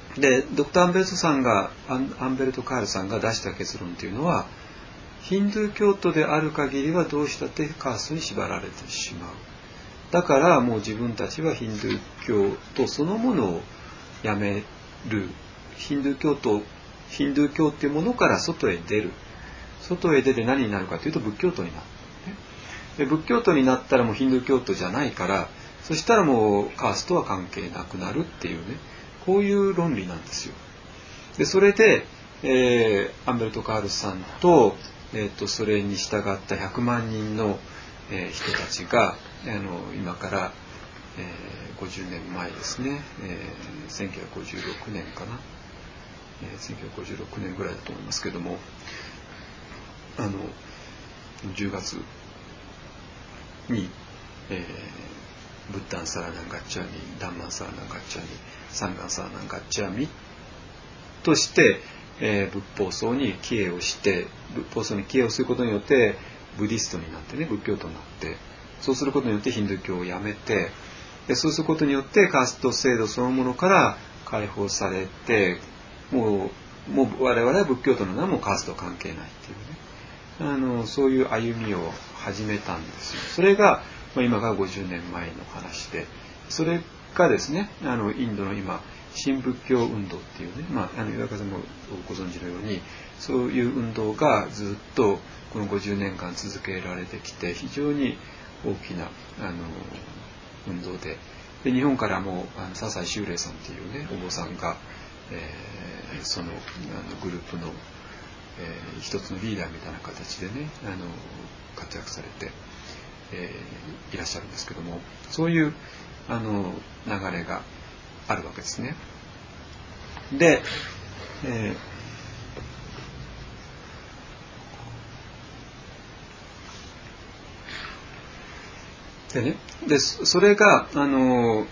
でドクター・アンベルトさんがアン、アンベルト・カールさんが出した結論というのは、ヒンドゥー教徒である限りはどうしたってカーストに縛られてしまう。だからもう自分たちはヒンドゥー教徒そのものをやめる。ヒンドゥー教徒、ヒンドゥー教っていうものから外へ出る。外へ出て何になるかというと仏教徒になる。で仏教徒になったらもうヒンドゥー教徒じゃないから、そしたらもうカーストは関係なくなるっていうね、こういう論理なんですよ。でそれで、えー、アンベルト・カールさんと、えー、とそれに従ったひゃくまんにんの、えー、人たちがあの今から、えー、ごじゅうねんまえですね、えー、せんきゅうひゃくごじゅうろくねんかな、えー、せんきゅうひゃくごじゅうろくねんぐらいだと思いますけども、あのじゅうがつに、えー、ブッダンサラナンガッチャミ、ダンマンサラナンガッチャミ、サンガンサラナンガッチャミとして、えー、仏法僧に帰依をして仏法僧に帰依をすることによってブディストになってね、仏教徒になって、そうすることによってヒンドゥー教をやめて、でそうすることによってカースト制度そのものから解放されて、もう、もう我々は仏教徒の名もカースト関係ないっていうね、あのそういう歩みを始めたんですよ。それが、まあ、今がごじゅうねんまえの話で、それがですね、あのインドの今新仏教運動っていうね、まあ、あの岩川さんもご存知のようにそういう運動がずっとこのごじゅうねんかん続けられてきて、非常に大きなあの運動で、で日本からもあの笹井秀麗さんっていうねお坊さんが、えー、その、あのグループの、えー、一つのリーダーみたいな形でねあの活躍されて、えー、いらっしゃるんですけども、そういうあの流れがあるわけですね。で、えー、でね、でそれがあの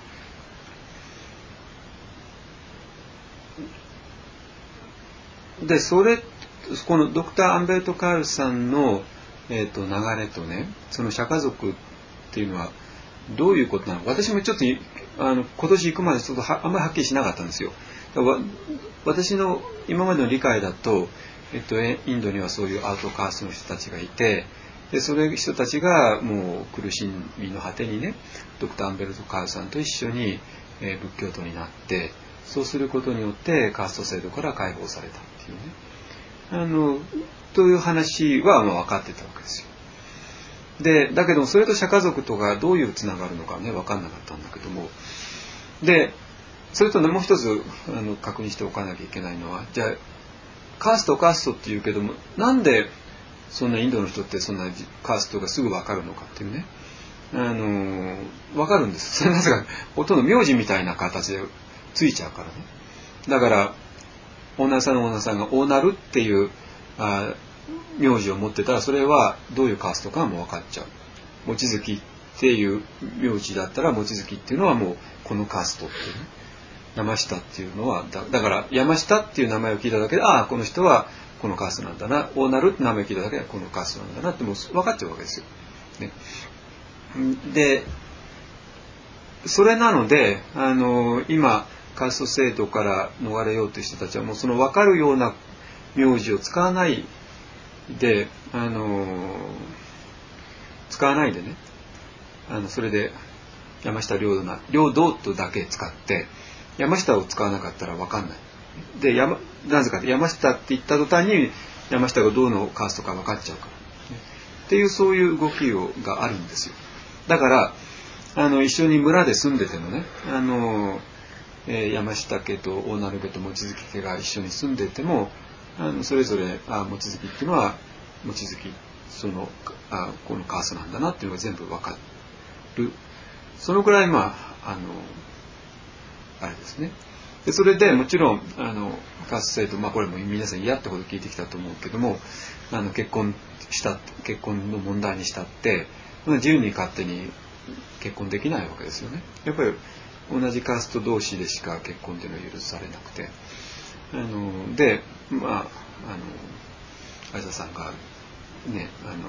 でそれこのドクター・アンベルト・カールさんの、えー、と流れとね、その釈迦族っていうのはどういうことなのか、私もちょっとあの今年行くまでちょっとはあんまりはっきりしなかったんですよ。私の今までの理解だと、えっと、インドにはそういうアウトカーストの人たちがいて、でそれ人たちがもう苦しみの果てにねドクター・アンベルト・カールさんと一緒に、えー、仏教徒になって、そうすることによってカースト制度から解放されたっていうね、あのという話はまあ分かってたわけですよ。でだけどそれと釈迦族とがどういうつながるのかね分かんなかったんだけども、でそれともう一つあの確認しておかなきゃいけないのは、じゃあカーストカーストっていうけども、なんでそんなインドの人ってそんなカーストがすぐ分かるのかっていうね、あの分かるんです。それなぜかほとんど名字みたいな形でついちゃうからね。だからオーナーさんのオーナーさんがオーナルっていうあ名字を持ってたら、それはどういうカーストかも分かっちゃう。望月っていう名字だったら望月っていうのはもうこのカーストっていうね、山下っていうのは だ, だから山下っていう名前を聞いただけで、ああこの人はこのカーストなんだな、オーナルって名前を聞いただけでこのカーストなんだなってもう分かっちゃうわけですよ、ね、でそれなのであの今カースト制度から逃れようという人たちはもうその分かるような名字を使わないで、あの使わないでね、あのそれで山下領土な領土とだけ使って、山下を使わなかったら分かんないで、山なぜか山下って言った途端に山下がどうのカーストか分かっちゃうから、ね、っていうそういう動きをがあるんですよ。だからあの一緒に村で住んでてもね、あの、えー、山下家と大鳴家と望月家が一緒に住んでても、あのそれぞれあ望月っていうのは望月そのあこのカーストなんだなっていうのが全部分かる。そのぐらいまああのあれですね。でそれでもちろんあのカースト制度、まあこれも皆さん嫌ってほど聞いてきたと思うけども、あの結婚した結婚の問題にしたって、自由に勝手に結婚できないわけですよね。やっぱり同じカースト同士でしか結婚っていうのは許されなくて、あのでまああの相田さんがねあの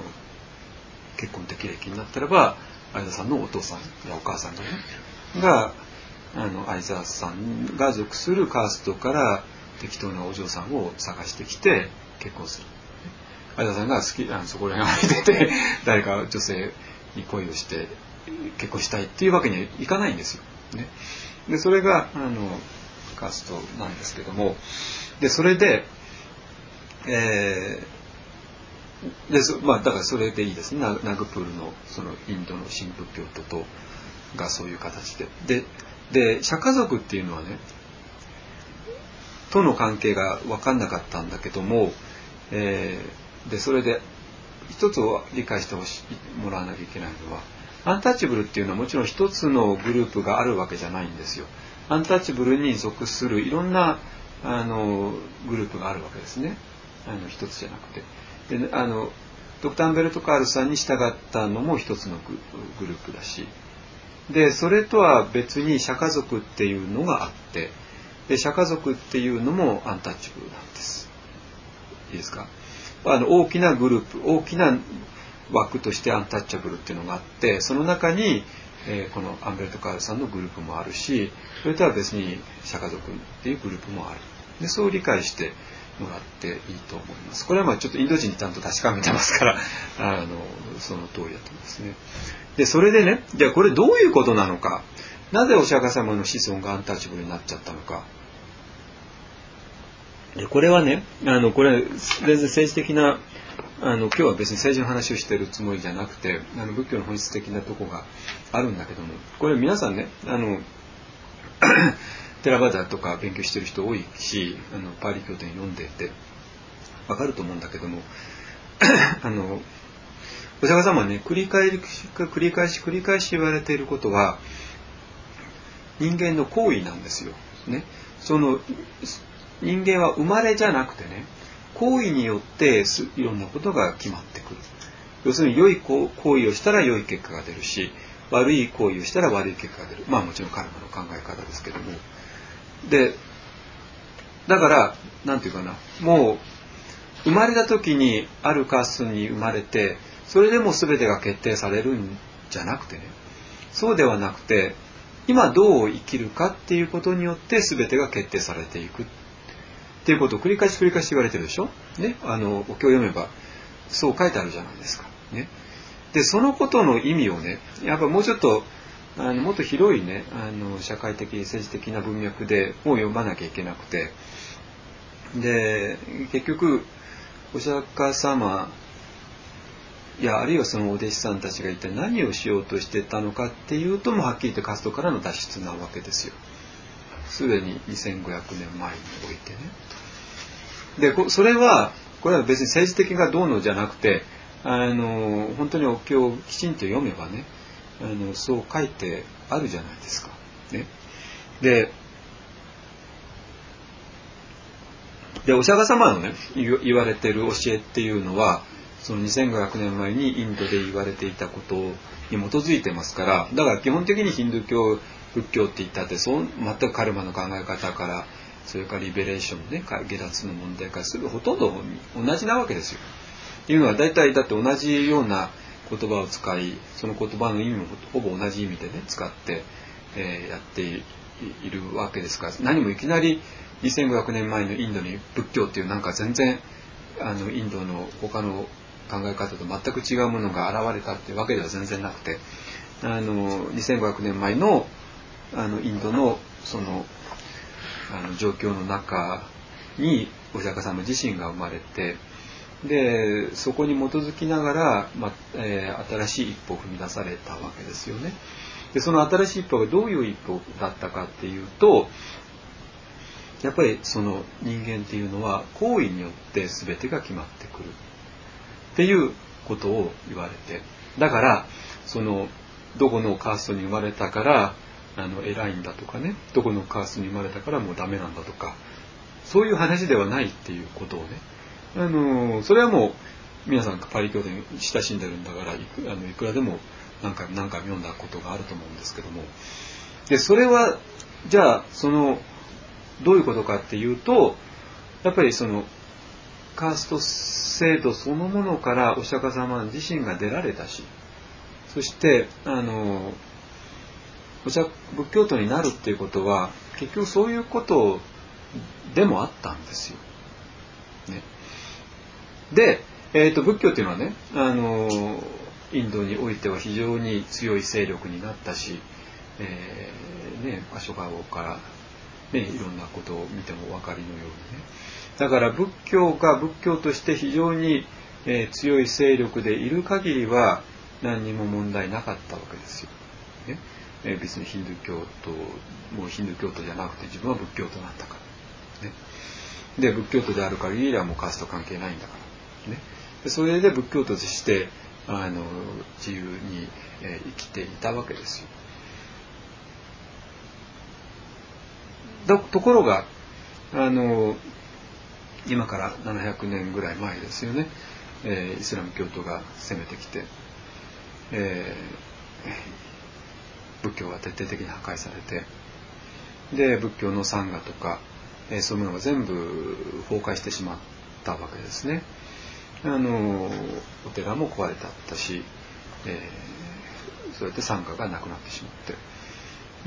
結婚適齢期になったらば相田さんのお父さんやお母さんがねがあの相沢さんが属するカーストから適当なお嬢さんを探してきて結婚する。相沢さんが好きあのそこら辺歩いてて誰か女性に恋をして結婚したいっていうわけにはいかないんですよ、ね、でそれがあのカーストなんですけども、でそれで、えーでそまあ、だからそれでいいですね。ナグプールのそのインドの神仏教徒とがそういう形ででで釈迦族っていうのはねとの関係が分かんなかったんだけども、えー、でそれで一つを理解してほしもらわなきゃいけないのは、アンタッチブルっていうのはもちろん一つのグループがあるわけじゃないんですよ。アンタッチブルに属するいろんなあのグループがあるわけですね。あの一つじゃなくて、であのドクター・アンベルト・カールさんに従ったのも一つの グ, グループだし、でそれとは別に釈迦族っていうのがあって、で釈迦族っていうのもアンタッチブルなんです。いいですか。あの大きなグループ、大きな枠としてアンタッチャブルっていうのがあって、その中に、えー、このアンベルト・カールさんのグループもあるし、それとは別に釈迦族っていうグループもある。でそう理解してもらっていいと思います。これはまあちょっとインド人にちゃんと確かめてますからあのその通りだと思いますね。でそれでね、じゃあこれどういうことなのか、なぜお釈迦様の子孫がアンタッチャブルになっちゃったのか。でこれはね、あのこれ全然政治的なあの今日は別に政治の話をしているつもりじゃなくて、あの仏教の本質的なとこがあるんだけども、これ皆さんね、あのテラバダとか勉強してる人多いし、あのパーリ教典読んでいてわかると思うんだけどもあのお釈迦様はね、繰り返し繰り返し繰り返し言われていることは人間の行為なんですよ、ね、その人間は生まれじゃなくてね、行為によっていろんなことが決まってくる。要するに良い行為をしたら良い結果が出るし、悪い行為をしたら悪い結果が出る。まあもちろんカルマの考え方ですけども、でだからなんていうかな、もう生まれた時にあるカーストに生まれて、それでも全てが決定されるんじゃなくてね、そうではなくて今どう生きるかっていうことによって全てが決定されていくっていうことを繰り返し繰り返し言われてるでしょ、ね、あのお経を読めばそう書いてあるじゃないですか、ね、でそのことの意味をね、やっぱもうちょっとあのもっと広いね、あの社会的政治的な文脈で本を読まなきゃいけなくて、で結局お釈迦様いやあるいはそのお弟子さんたちが一体何をしようとしてたのかっていうと、もはっきり言ってカーストからの脱出なわけですよ。すでににせんごひゃくねんまえにおいてね。でそれはこれは別に政治的がどうのじゃなくて、あの本当にお経をきちんと読めばね、あのそう書いてあるじゃないですか、ね、ででお釈迦様のね言われている教えっていうのはそのにせんごひゃくねんまえにインドで言われていたことに基づいてますから、だから基本的にヒンドゥー教仏教って言ったってそう全くカルマの考え方から、それからリベレーションね、下脱の問題からするほとんど同じなわけですよ。っていうのは大体だって同じような言葉を使い、その言葉の意味もほぼ同じ意味でね使って、えー、やっているわけですから、何もいきなりにせんごひゃくねんまえのインドに仏教っていうなんか全然あのインドの他の考え方と全く違うものが現れたっていうわけでは全然なくて、あのにせんごひゃくねんまえのあのインドのそのあの状況の中にお釈迦様自身が生まれて、でそこに基づきながら、まえー、新しい一歩を踏み出されたわけですよね。でその新しい一歩がどういう一歩だったかっていうと、やっぱりその人間っていうのは行為によって全てが決まってくるっていうことを言われて、だからそのどこのカーストに生まれたからあの偉いんだとかね、どこのカーストに生まれたからもうダメなんだとか、そういう話ではないっていうことをね、あのそれはもう皆さんパリ教で親しんでるんだからいく、あのいくらでも何回も何回も読んだことがあると思うんですけども、でそれはじゃあそのどういうことかっていうと、やっぱりそのカースト制度そのものからお釈迦様自身が出られたし、そしてあのお茶仏教徒になるっていうことは結局そういうことでもあったんですよ。ね、で、えーと、仏教っていうのはね、あのインドにおいては非常に強い勢力になったし、えーね、アショカ王から、ね、いろんなことを見てもお分かりのようにね、だから仏教が仏教として非常に、えー、強い勢力でいる限りは何にも問題なかったわけですよ。ねえー、別にヒンドゥー教徒もうヒンドゥー教徒じゃなくて自分は仏教徒なんだから、ね、で仏教徒である限りはもうカースト関係ないんだから、ね、でそれで仏教徒としてあの自由に、えー、生きていたわけですよ。だところがあの今からななひゃくねんぐらい前ですよね、えー、イスラム教徒が攻めてきて、えー、仏教が徹底的に破壊されて、で仏教のサンガとか、えー、そういうものが全部崩壊してしまったわけですね。あのお寺も壊れてあったし、えー、そうやってサンガがなくなってしまって、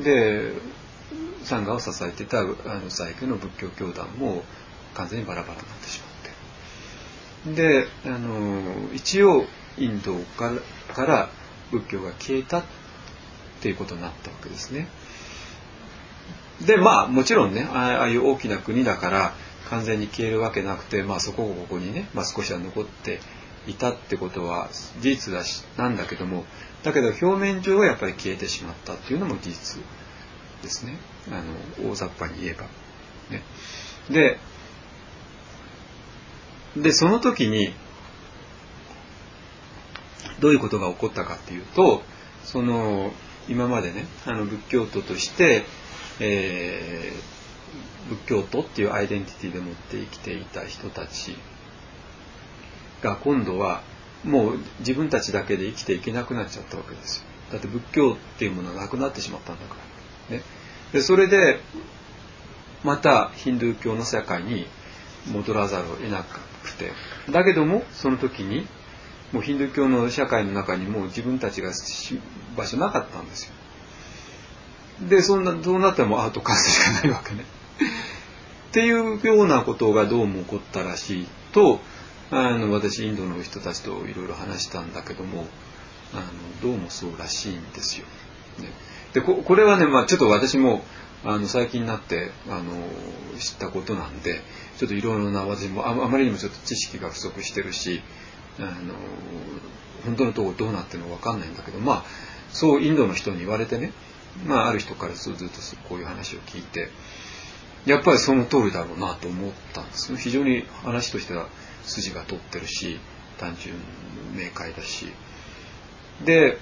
でサンガを支えていたあの最近の仏教教団も完全にバラバラになってしまって、であの一応インドからから仏教が消えたっていうことになったわけですね。でまあもちろんね、ああいう大きな国だから完全に消えるわけなくて、まあ、そこをここにね、まあ、少しは残っていたってことは事実だしなんだけども、だけど表面上はやっぱり消えてしまったっていうのも事実ですね。あの大雑把に言えば、ね、ででその時にどういうことが起こったかっていうと、その今までねあの仏教徒として、えー、仏教徒っていうアイデンティティで持って生きていた人たちが今度はもう自分たちだけで生きていけなくなっちゃったわけですよ。だって仏教っていうものがなくなってしまったんだから、ね、でそれでまたヒンドゥー教の世界に戻らざるを得なくて、だけどもその時にもうヒンドゥー教の社会の中にもう自分たちが場所なかったんですよ。でそんなどうなってもアウトカーストしかないわけねっていうようなことがどうも起こったらしいと、あの私インドの人たちといろいろ話したんだけども、あのどうもそうらしいんですよ、ね、で こ, これはね、まあ、ちょっと私もあの最近になってあの知ったことなんで、ちょっといろいろな私も あ, あまりにもちょっと知識が不足してるし、あの本当のところどうなってるのか分かんないんだけど、まあそうインドの人に言われてね、まあ、ある人からずっとこういう話を聞いて、やっぱりその通りだろうなと思ったんですね。非常に話としては筋が通ってるし単純明快だし、で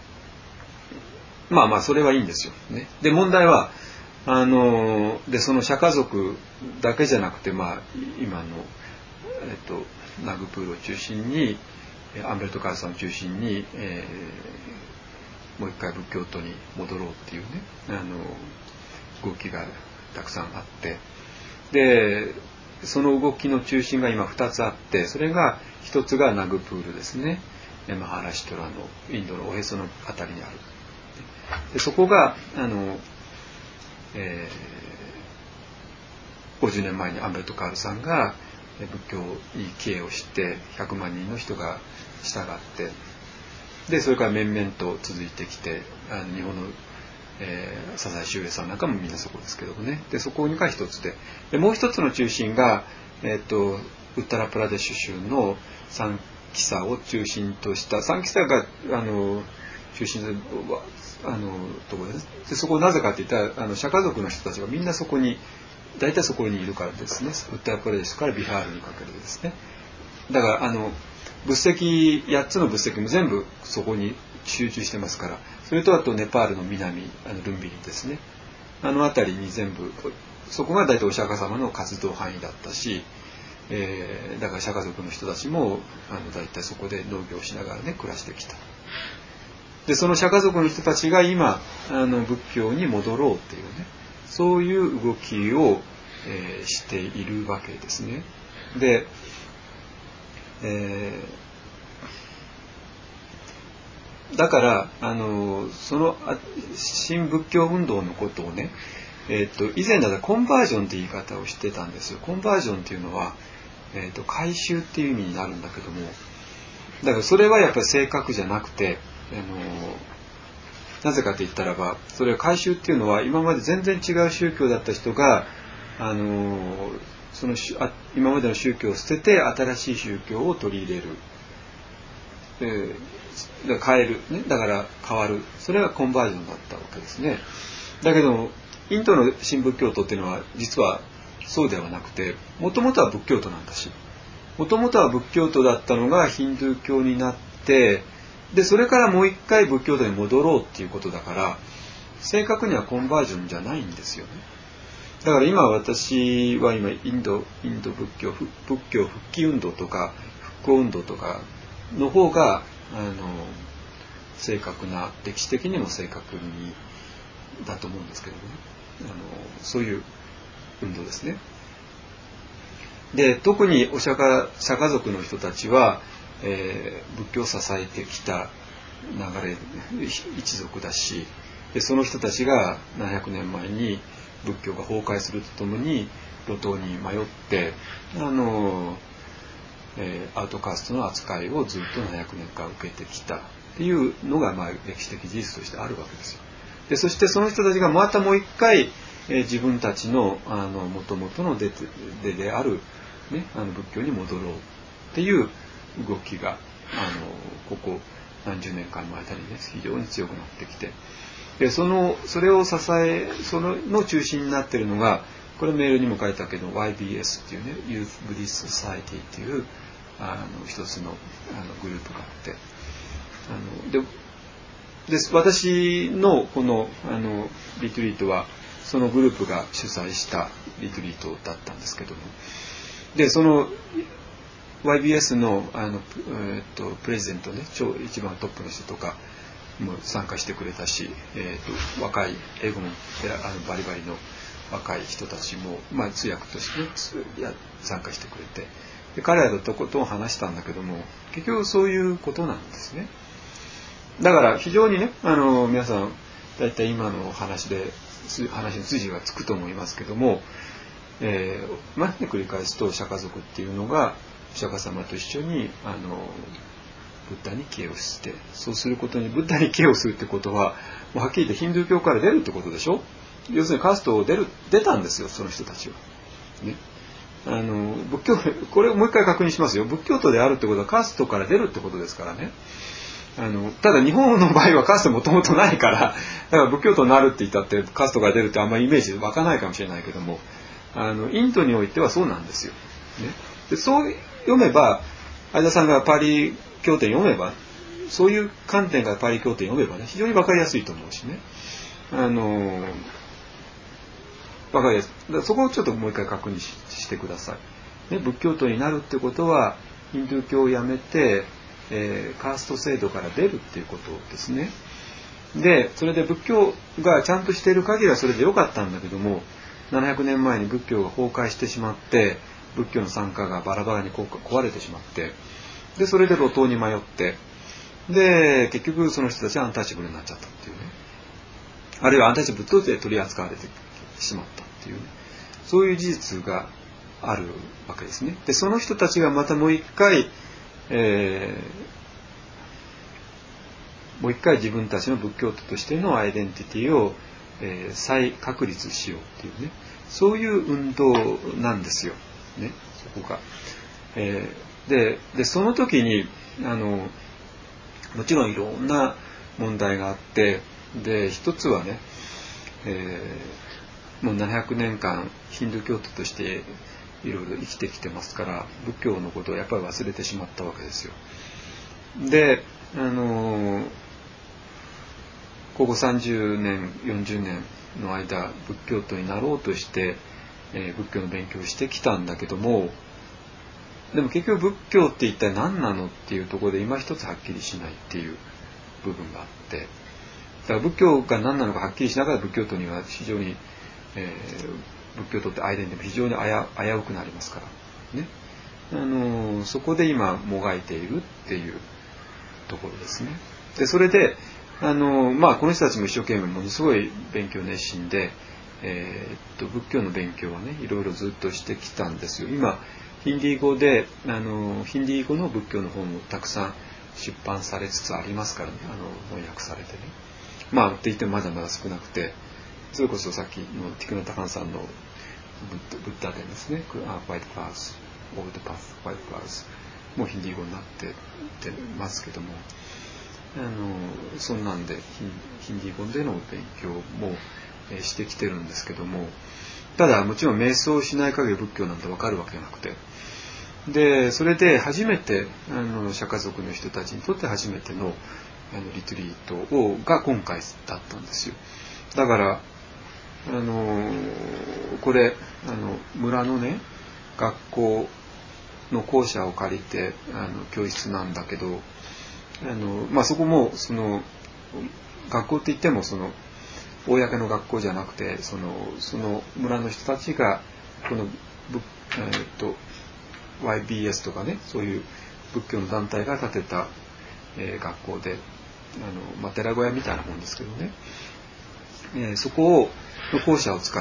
まあまあそれはいいんですよ、ね、で問題はあのでその釈迦族だけじゃなくて、まあ、今の、えっと、ナグプールを中心にアンベルト・カールさんを中心に、えー、もう一回仏教徒に戻ろうっていうねあの動きがたくさんあって、でその動きの中心が今ふたつあって、それがひとつがナグプールですね、マハラシュトラのインドのおへそのあたりにある。でそこがあの、えー、ごじゅうねんまえにアンベルト・カールさんが仏教に帰依をしてひゃくまんにんの人が従って、でそれから面々と続いてきて、あの日本のえー、笹井秀平さんなんかもみんなそこですけどもね、でそこが一つ で, でもう一つの中心が、えー、とウッタラプラデシュ州のサンキサを中心としたサンキサがあの中心のあのところです。でそこなぜかといったらあの釈迦族の人たちがみんなそこに大体そこにいるからですね。ウッタラプラデシュからビハールにかけてですね。だからあの仏石やっつの仏石も全部そこに集中してますから、それとあとネパールの南あのルンビリですね、あの辺りに全部そこが大体お釈迦様の活動範囲だったし、えー、だから釈迦族の人たちもあの大体そこで農業をしながらね暮らしてきた。でその釈迦族の人たちが今あの仏教に戻ろうっていうね、そういう動きを、えー、しているわけですね。でえだからあのその新仏教運動のことをね、えー、と以前だったらコンバージョンって言い方をしてたんですよ。コンバージョンっていうのは、えー、と改宗っていう意味になるんだけども、だからそれはやっぱり正確じゃなくて、あのなぜかと言ったらば、それは改宗っていうのは今まで全然違う宗教だった人があのそのあ今までの宗教を捨てて新しい宗教を取り入れる、えー、変える、ね、だから変わる、それがコンバージョンだったわけですね。だけどインドの新仏教徒っていうのは実はそうではなくて、もともとは仏教徒なんだし、もともとは仏教徒だったのがヒンドゥー教になって、でそれからもう一回仏教徒に戻ろうっていうことだから、正確にはコンバージョンじゃないんですよね。だから今私は今インドインド仏教仏教復帰運動とか復興運動とかの方があの正確な、歴史的にも正確にだと思うんですけどもね、あのそういう運動ですね。で特にお釈迦釈迦族の人たちは、えー、仏教を支えてきた流れ一族だし、でその人たちがななひゃくねんまえに仏教が崩壊するとともに路頭に迷ってあの、えー、アウトカーストの扱いをずっとななひゃくねんかん受けてきたっていうのが、まあ、歴史的事実としてあるわけですよ。でそしてその人たちがまたもう一回、えー、自分たちのもともとの出でである、ね、あの仏教に戻ろうっていう動きがあのここ何十年間の間にね非常に強くなってきて、でそのそれを支えそのの中心になっているのが、これメールにも書いたけど ワイビーエス っていうね、Youth Buddhist Society っていうあの一つのあのグループがあって、あのでで私のこのあのリトリートはそのグループが主催したリトリートだったんですけども、でその ワイビーエス の, あの、えー、っとプレゼントね、超一番トップの人とかも参加してくれたし、えー、と若い英語のあのバリバリの若い人たちも、まあ、通訳として、ね、や参加してくれて、で彼らとことを話したんだけども、結局そういうことなんですね。だから非常にね、あの皆さん大体今の話で話の筋がつくと思いますけども、えー、まあ、繰り返すと釈迦族っていうのがお釈迦様と一緒にあのブッダに敬をして、そうすることにブッダに敬をするってことはもうはっきり言ってヒンドゥー教から出るってことでしょ。要するにカーストを出る出たんですよ、その人たちは、ね、あの仏教、これをもう一回確認しますよ。仏教徒であるってことはカーストから出るってことですからね。あのただ日本の場合はカーストもともとないから、だから仏教徒になるって言ったってカーストが出るってあんまりイメージ湧かないかもしれないけども、あのインドにおいてはそうなんですよ、ね、でそう読めば、相田さんがパリ経典読めば、そういう観点からパリ経典読めばね、非常に分かりやすいと思うしね、あの分かりやすい。だそこをちょっともう一回確認 し, してください、ね、仏教徒になるってことはヒンドゥー教をやめて、えー、カースト制度から出るっていうことですね。でそれで仏教がちゃんとしている限りはそれでよかったんだけども、ななひゃくねんまえに仏教が崩壊してしまって、仏教の参加がバラバラに壊れてしまって、でそれで路頭に迷って、で結局その人たちはアンタッチャブルになっちゃったっていうね、あるいはアンタッチャブルとして取り扱われてしまったっていう、ね、そういう事実があるわけですね。でその人たちがまたもう一回、えー、もう一回自分たちの仏教徒としてのアイデンティティを、えー、再確立しようっていうね、そういう運動なんですよ、ね、そこが、えー、で, でその時にあのもちろんいろんな問題があって、で一つはね、えー、もうななひゃくねんかんヒンドゥー教徒としていろいろ生きてきてますから、仏教のことをやっぱり忘れてしまったわけですよ。であのここさんじゅうねんよんじゅうねんの間仏教徒になろうとして、えー、仏教の勉強をしてきたんだけども、でも結局仏教って一体何なのっていうところで今一つはっきりしないっていう部分があって、だから仏教が何なのかはっきりしながら仏教徒には非常に、えー、仏教徒ってアイデンティティも非常に危うくなりますからね、あのー、そこで今もがいているっていうところですね。 でそれであの、まあ、この人たちも一生懸命ものすごい勉強熱心で、えー、っと仏教の勉強はねいろいろずっとしてきたんですよ。今ヒンディー語であのヒンディー語の仏教の本もたくさん出版されつつありますからね、あの翻訳されてね、まあって言ってもまだまだ少なくて、それこそさっきのティクナタカンさんのブッダ伝ですね、ホワイトクラウス、オールドパス、ホワイトクラウスもうヒンディー語になっててますけども、あのそんなんでヒンディー語での勉強も、えー、してきてるんですけども、ただもちろん瞑想をしない限り仏教なんて分かるわけがなくて、でそれで初めてあの釈迦族の人たちにとって初めてのあのリトリートをが今回だったんですよ。だからあのこれあの村のね学校の校舎を借りてあの教室なんだけど、あの、まあ、そこもその学校って言ってもその公の学校じゃなくて、そのその村の人たちがこの、えー、っと ワイビーエス とかね、そういう仏教の団体が建てた、えー、学校で、あの、まあ、寺小屋みたいなもんですけどね、えー、そこをの校舎を使って、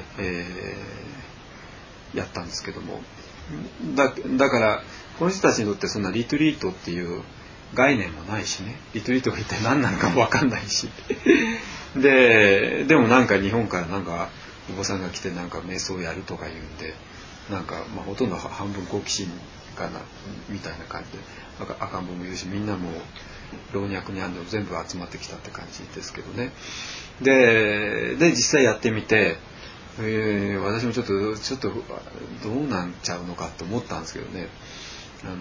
えー、やったんですけども、だ、だからこの人たちにとってそんなリトリートっていう概念もないしね、リトリートが一体何なのかも分かんないしででもなんか日本からなんかお坊さんが来てなんか瞑想をやるとか言うんで、なんかまあほとんど半分好奇心かなみたいな感じで、赤ん坊もいるし、みんなも老若にあんの全部集まってきたって感じですけどね。でで実際やってみて、えー、私もちょっとちょっとどうなんちゃうのかと思ったんですけどね。あ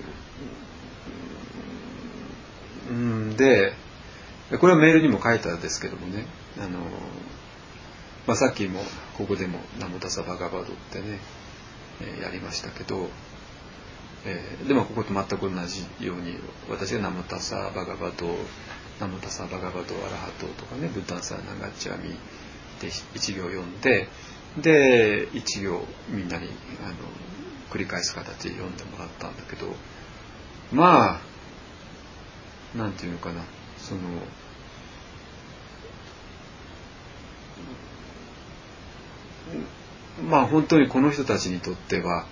のうんでこれはメールにも書いたんですけどもね、あの、まあ、さっきもここでもナモタサバガバドってね、えー、やりましたけど、えー、でもここと全く同じように私がナモタサバガバド、ナモタサバガバドアラハトとかね、ブッダンサーナガッチャミで一行読んで、で一行みんなにあの繰り返す形で読んでもらったんだけど、まあなんていうのかな、そのまあ本当にこの人たちにとっては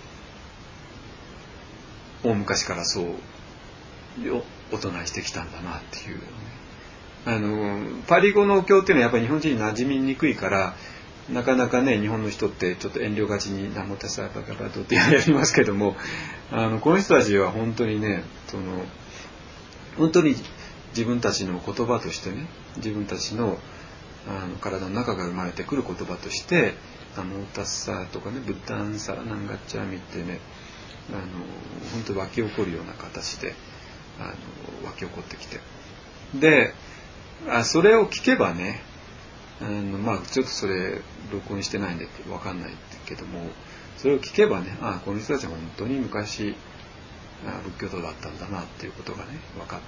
大昔からそうお唱えしてきたんだなっていう、ね、あのパリ語のお経っていうのはやっぱり日本人に馴染みにくいから、なかなかね日本の人ってちょっと遠慮がちにナモタサバガバドってやりますけども、あのこの人たちは本当にね、その本当に自分たちの言葉としてね、自分たちの、あの体の中が生まれてくる言葉としてナモタッサとかね、ブッダンサナンガッチャミってね、あの本当に湧き起こるような形であの湧き起こってきて、であそれを聞けばね、あのまあちょっとそれ録音してないんで分かんないけども、それを聞けばね、あこの人たちは本当に昔仏教徒だったんだなっていうことがね分かって、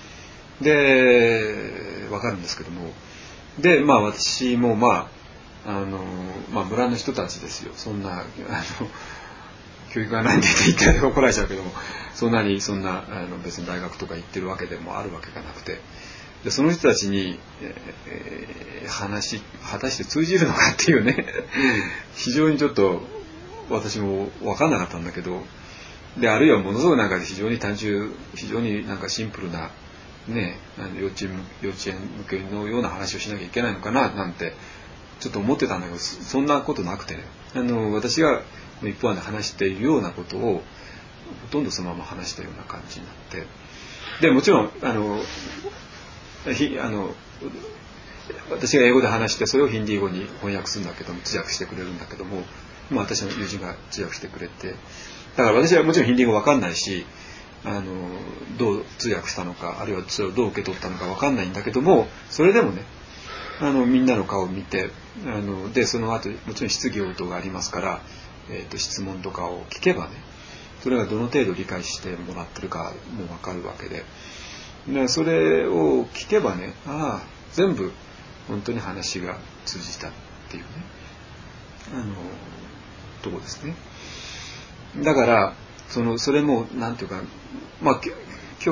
で分かるんですけども、でまあ私もまああのまあ村の人たちですよ、そんなあの教育がないんで言ったら怒られちゃうけども、そんなにそんなあの別に大学とか行ってるわけでもあるわけがなくて、でその人たちに、えー、話果たして通じるのかっていうね非常にちょっと私も分かんなかったんだけど、であるいはものすごくなんか非常に単純、非常になんかシンプルなね、あの幼稚園幼稚園向けのような話をしなきゃいけないのかななんてちょっと思ってたんだけど、そんなことなくてね、あの私が一方で話しているようなことをほとんどそのまま話したような感じになって、でもちろんあのひあの私が英語で話してそれをヒンディー語に翻訳するんだけども、通訳してくれるんだけども、まあ、私の友人が通訳してくれて、だから私はもちろんヒンディー語分かんないし、あのどう通訳したのか、あるいはそれをどう受け取ったのか分かんないんだけども、それでもね、あのみんなの顔を見て、あのでその後もちろん質疑応答がありますから、えー、と質問とかを聞けばね、それがどの程度理解してもらってるかも分かるわけで、でそれを聞けばね、ああ全部本当に話が通じたっていうね、あのとこですね。だからそのそれもなんていうか、まあ今日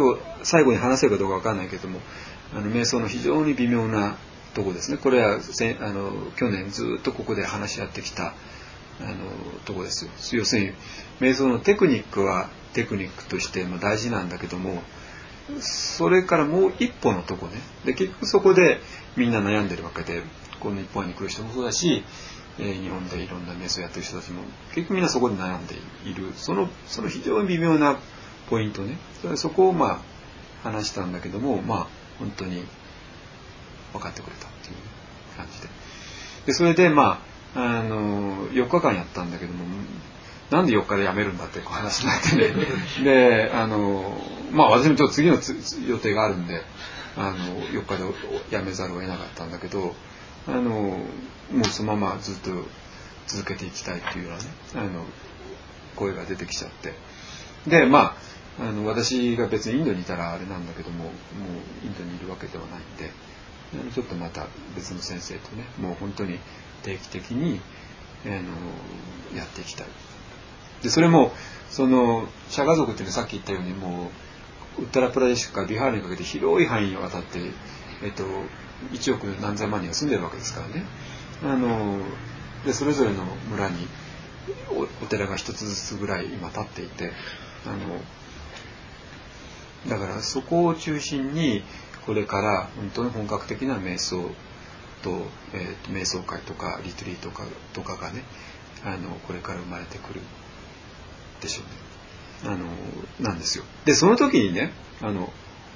最後に話せるかどうか分かんないけども、あの瞑想の非常に微妙なとこですね。これはせあの去年ずっとここで話し合ってきたあのとこですよ。要するに瞑想のテクニックはテクニックとしても大事なんだけども、それからもう一歩のとこね。で結局そこでみんな悩んでるわけで、この日本に来る人もそうだし、えー、日本でいろんな瞑想やってる人たちも結局みんなそこで悩んでいる。そのその非常に微妙なポイントね。それそこをまあ話したんだけども、まあ本当に分かってくれたっていう感じで。でそれでまああのよっかかんやったんだけども、なんでよっかで辞めるんだってこう話になってね。であのまあ私もちょっと次のつ予定があるんで、あのよっかで辞めざるを得なかったんだけど、あのもうそのままずっと続けていきたいっていうようなね、あの声が出てきちゃって、でまああの私が別にインドにいたらあれなんだけども、もうインドにいるわけではないんで、ちょっとまた別の先生とね、もう本当に定期的にあのやっていきたい。でそれもそのシャガ族っていうのはさっき言ったように、もうウッタラプラデシュからビハールにかけて広い範囲にわたって、えっと、いちおく何千万人が住んでるわけですからね。あのでそれぞれの村に お, お寺が一つずつぐらい今立っていて、あのだからそこを中心にこれから本当に本格的な瞑想と、えー、と瞑想会とかリトリートとかとかがね、あのこれから生まれてくるでしょうね。あのなんですよ。でその時にね、あの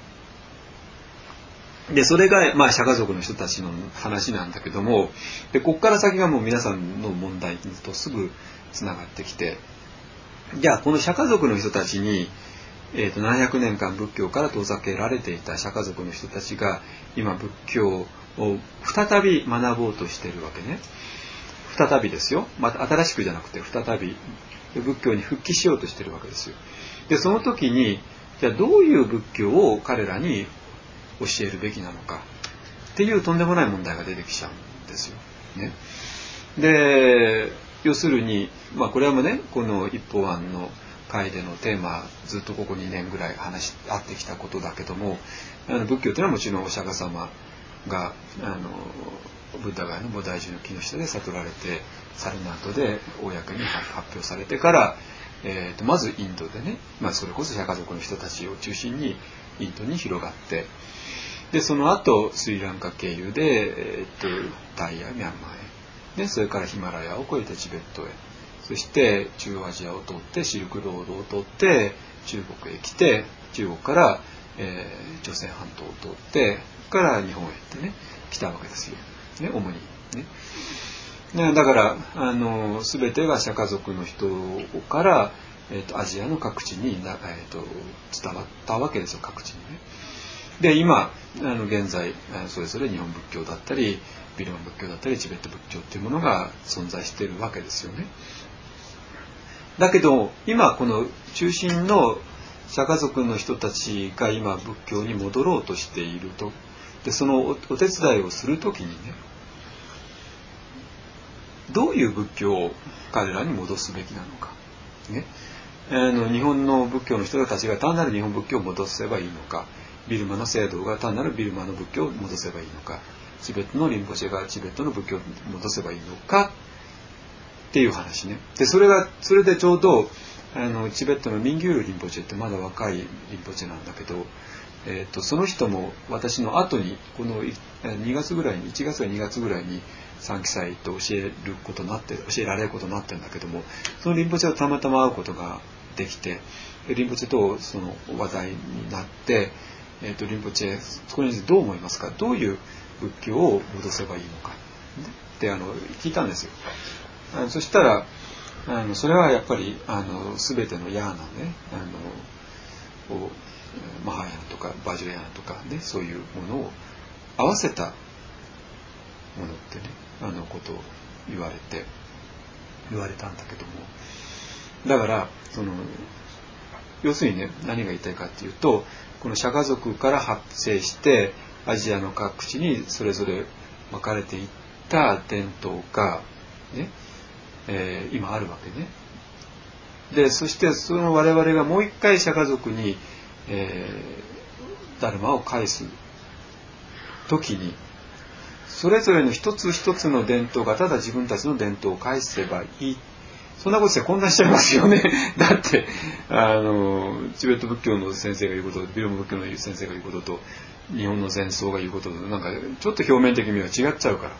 でそれがまあシャガ族の人たちの話なんだけども、でここから先がもう皆さんの問題とすぐつながってきて、じゃあこのシャガ族の人たちに、えー、とななひゃくねんかん仏教から遠ざけられていたシャガ族の人たちが今仏教を再び学ぼうとしているわけね。再びですよ。また新しくじゃなくて再び仏教に復帰しようとしているわけですよ。でその時にじゃあどういう仏教を彼らに教えるべきなのかっていうとんでもない問題が出てきちゃうんですよ。ね、で要するに、まあ、これはもうねこの一方案の会でのテーマずっとここにねんぐらい話し合ってきたことだけども、あの仏教というのはもちろんお釈迦様があのブッダが、ね、菩提樹の木の下で悟られてサルナートで公に発表されてから、えー、とまずインドでね、まあ、それこそシャカ族の人たちを中心にインドに広がって、でその後スリランカ経由で、えー、とタイやミャンマーへ、ね、それからヒマラヤを越えてチベットへ、そして中央アジアを通ってシルクロードを通って中国へ来て、中国から、えー、朝鮮半島を通ってから日本へってね来たわけですよ、ね、主にね。だからあの全てがシャカ族の人から、えー、とアジアの各地にな、えー、と伝わったわけですよ、各地にね。で今あの現在それぞれ日本仏教だったりビルマ仏教だったりチベット仏教っていうものが存在しているわけですよね。だけど今この中心のシャカ族の人たちが今仏教に戻ろうとしていると、でその お, お手伝いをするときにね、どういう仏教を彼らに戻すべきなのか、ね、あの日本の仏教の人たちが単なる日本仏教を戻せばいいのか、ビルマの聖堂が単なるビルマの仏教を戻せばいいのか、チベットのリンポチェがチベットの仏教を戻せばいいのかっていう話ね。でそれがそれでちょうどあのチベットのミンギュールリンポチェってまだ若いリンポチェなんだけど、えー、とその人も私の後にこのにがつぐらいにいちがつかにがつぐらいに三期祭と教えることになって教えられることになってるんだけども、そのリンポチェをたまたま会うことができて、リンポチェとその話題になって、えー、とリンポチェそこにどう思いますか、どういう仏教を戻せばいいのかってあの聞いたんですよ。あのそしたらあのそれはやっぱりあの全てのヤーナね、あのマハヤナとかバジュラヤナとかね、そういうものを合わせたものってね、あのことを言われて言われたんだけども、だからその要するにね、何が言いたいかっていうと、このシャカ族から発生してアジアの各地にそれぞれ分かれていった伝統がね、えー、今あるわけね。でそしてその我々がもう一回シャカ族に、えダルマを返す時に、それぞれの一つ一つの伝統がただ自分たちの伝統を返せばいい。そんなことして混乱しちゃいますよね。だってあのチベット仏教の先生が言うこととビルマ仏教の先生が言うことと日本の禅僧が言うこととなんかちょっと表面的には違っちゃうから、ね、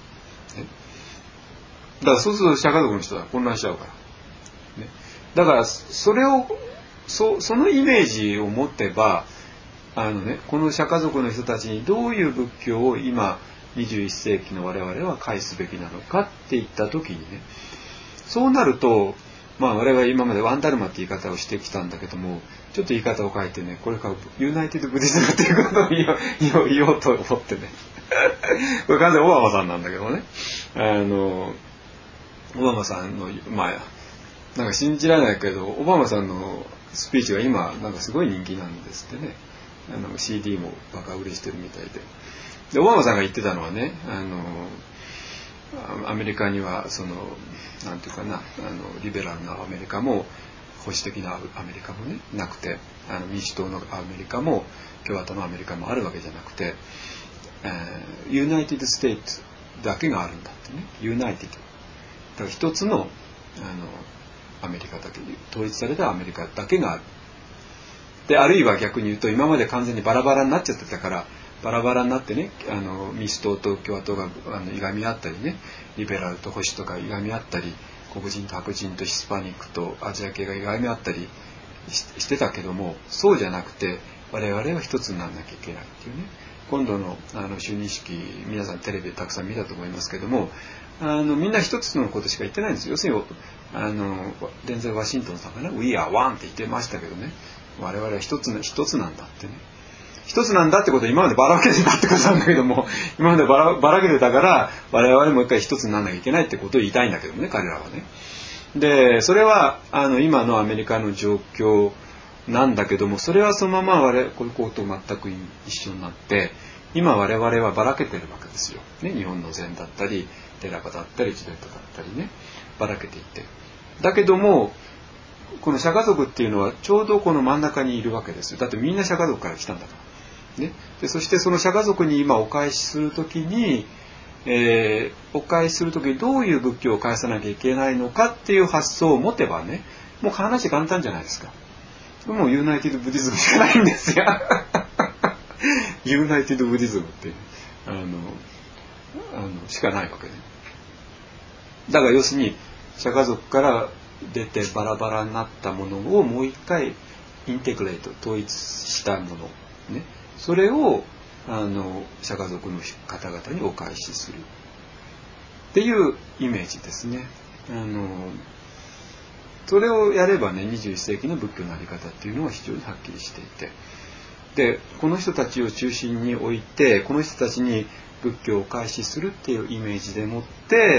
だからそうすると釈迦族の人は混乱しちゃうから、ね、だからそれを そ, そのイメージを持てばあの、ね、この釈迦族の人たちにどういう仏教を今にじゅういっ世紀の我々は返すべきなのかっていった時にね、そうなると、まあ、我々は今までワンダルマって言い方をしてきたんだけども、ちょっと言い方を変えてね、これからユナイテッドブディズムっていうことを言おう、言おうと思ってねこれ完全にオバマさんなんだけどね、あのオバマさんのまあなんか信じられないけどオバマさんのスピーチが今なんかすごい人気なんですってね。あの シーディー もバカ売れしてるみたいで、でオバマさんが言ってたのはね、あのアメリカにはそのなんていうかな、あのリベラルなアメリカも保守的なアメリカもねなくて、あの民主党のアメリカも共和党のアメリカもあるわけじゃなくて、ユナイテッド・ステイツだけがあるんだってね。ユナイテッドだから一つの、あのアメリカだけ、統一されたアメリカだけがある。であるいは逆に言うと今まで完全にバラバラになっちゃってたからバラバラになってね、あの民主党と共和党があのいがみ合ったりね、リベラルと保守とかいがみ合ったり、黒人と白人とヒスパニックとアジア系がいがみ合ったり し, してたけども、そうじゃなくて我々は一つにならなきゃいけないっていうね。今度のあの就任式皆さんテレビでたくさん見たと思いますけども、あのみんな一つのことしか言ってないんですよ。要するにあのデンゼル・ワシントンさんがね We are one って言ってましたけどね、我々は一つ一つなんだってね。一つなんだってことは今までばらけてたってことなんだけども、今までば ら, ばらけてたから我々もう一回一つにならなきゃいけないってことを言いたいんだけどもね、彼らはね。でそれはあの今のアメリカの状況なんだけども、それはそのまま我々こういうこと全く一緒になって今我々はばらけてるわけですよ、ね、日本の禅だったりテラパだったりチベットだったりね、ばらけていて、だけどもこの釈迦族っていうのはちょうどこの真ん中にいるわけですよ。だってみんな釈迦族から来たんだからね。でそしてその釈迦族に今お返しするときに、えー、お返しするときにどういう仏教を返さなきゃいけないのかっていう発想を持てばね、もう話簡単じゃないですか。もうユナイテッドブディズムしかないんですよユナイテッドブディズムってあのあのしかないわけね。だから要するに釈迦族から出てバラバラになったものをもう一回インテグレート統一したもの、ね、それをあの釈迦族の方々にお返しするっていうイメージですね。あのそれをやればね、にじゅういっ世紀の仏教の在り方っていうのは非常にはっきりしていて、でこの人たちを中心に置いてこの人たちに仏教をお返しするっていうイメージでもって、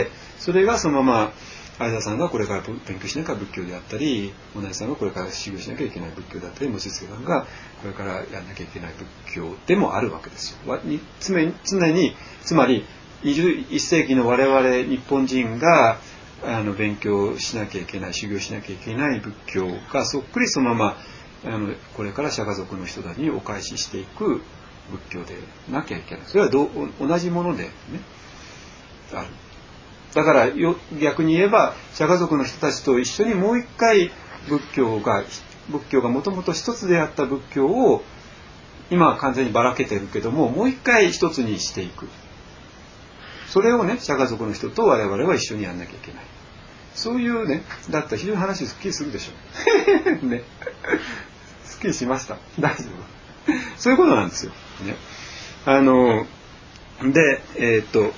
それがそのまま相田さんがこれから勉強しなきゃ仏教であったり、同じさんがこれから修行しなきゃいけない仏教だったり、望月さんがこれからやらなきゃいけない仏教でもあるわけですよ。常に、常につまりにじゅういっ世紀の我々日本人があの勉強しなきゃいけない、修行しなきゃいけない仏教がそっくりそのままあのこれから釈迦族の人たちにお返ししていく仏教でなきゃいけない。それはど同じものでねある。だからよ逆に言えば釈迦族の人たちと一緒にもう一回仏教が仏教がもともと一つであった仏教を今は完全にばらけてるけども、もう一回一つにしていく。それをね釈迦族の人と我々は一緒にやんなきゃいけない。そういうね、だったら非常に話すっきりするでしょね、すっきりしました。大丈夫。そういうことなんですよ。ね、あのでえー、っと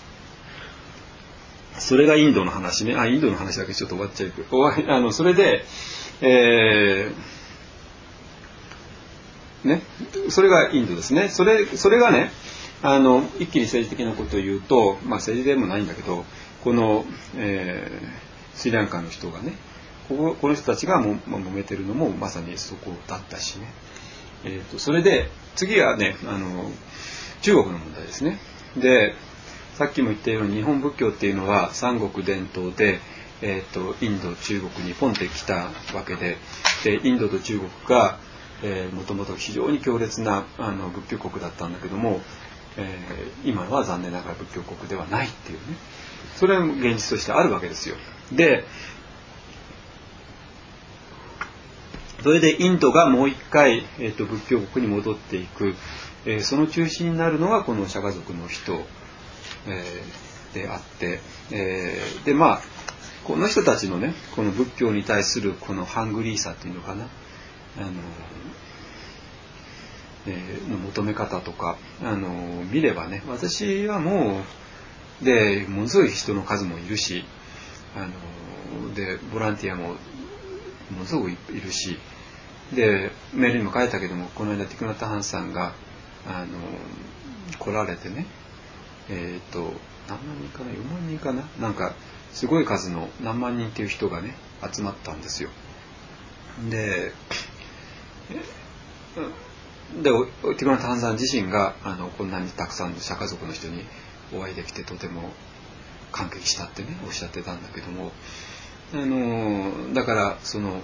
それがインドの話ね。あ、インドの話だけちょっと終わっちゃうけど、あのそれで、えー、ね、それがインドですね。それそれがね、あの一気に政治的なことを言うと、まあ政治でもないんだけど、この、えー、スリランカの人がね、こここの人たちがも、まあ、揉めてるのもまさにそこだったしね。えー、とそれで次はね、あの中国の問題ですね。で。さっきも言ったように日本仏教っていうのは三国伝統で、えー、とインド中国にポンってきたわけで、でインドと中国が、 もともと非常に強烈なあの仏教国だったんだけども、えー、今は残念ながら仏教国ではないっていうね、それは現実としてあるわけですよ。でそれでインドがもう一回、えー、と仏教国に戻っていく、えー、その中心になるのがこの釈迦族の人、えー、であって、えー、でまあこの人たちのねこの仏教に対するこのハングリーさっていうのかな、あの、えー、の求め方とかあの見ればね、私はもうでものすごい人の数もいるし、あのでボランティアもものすごくいるし、でメールにも書いたけども、この間ティクナタハンさんがあの来られてね、えっ、ー、と何万人かな、よんまんにんかな、なんかすごい数の何万人っていう人がね集まったんですよ。ででティクナタハンさん自身があのこんなにたくさんの釈迦族の人にお会いできてとても感激したってねおっしゃってたんだけども、あのだからその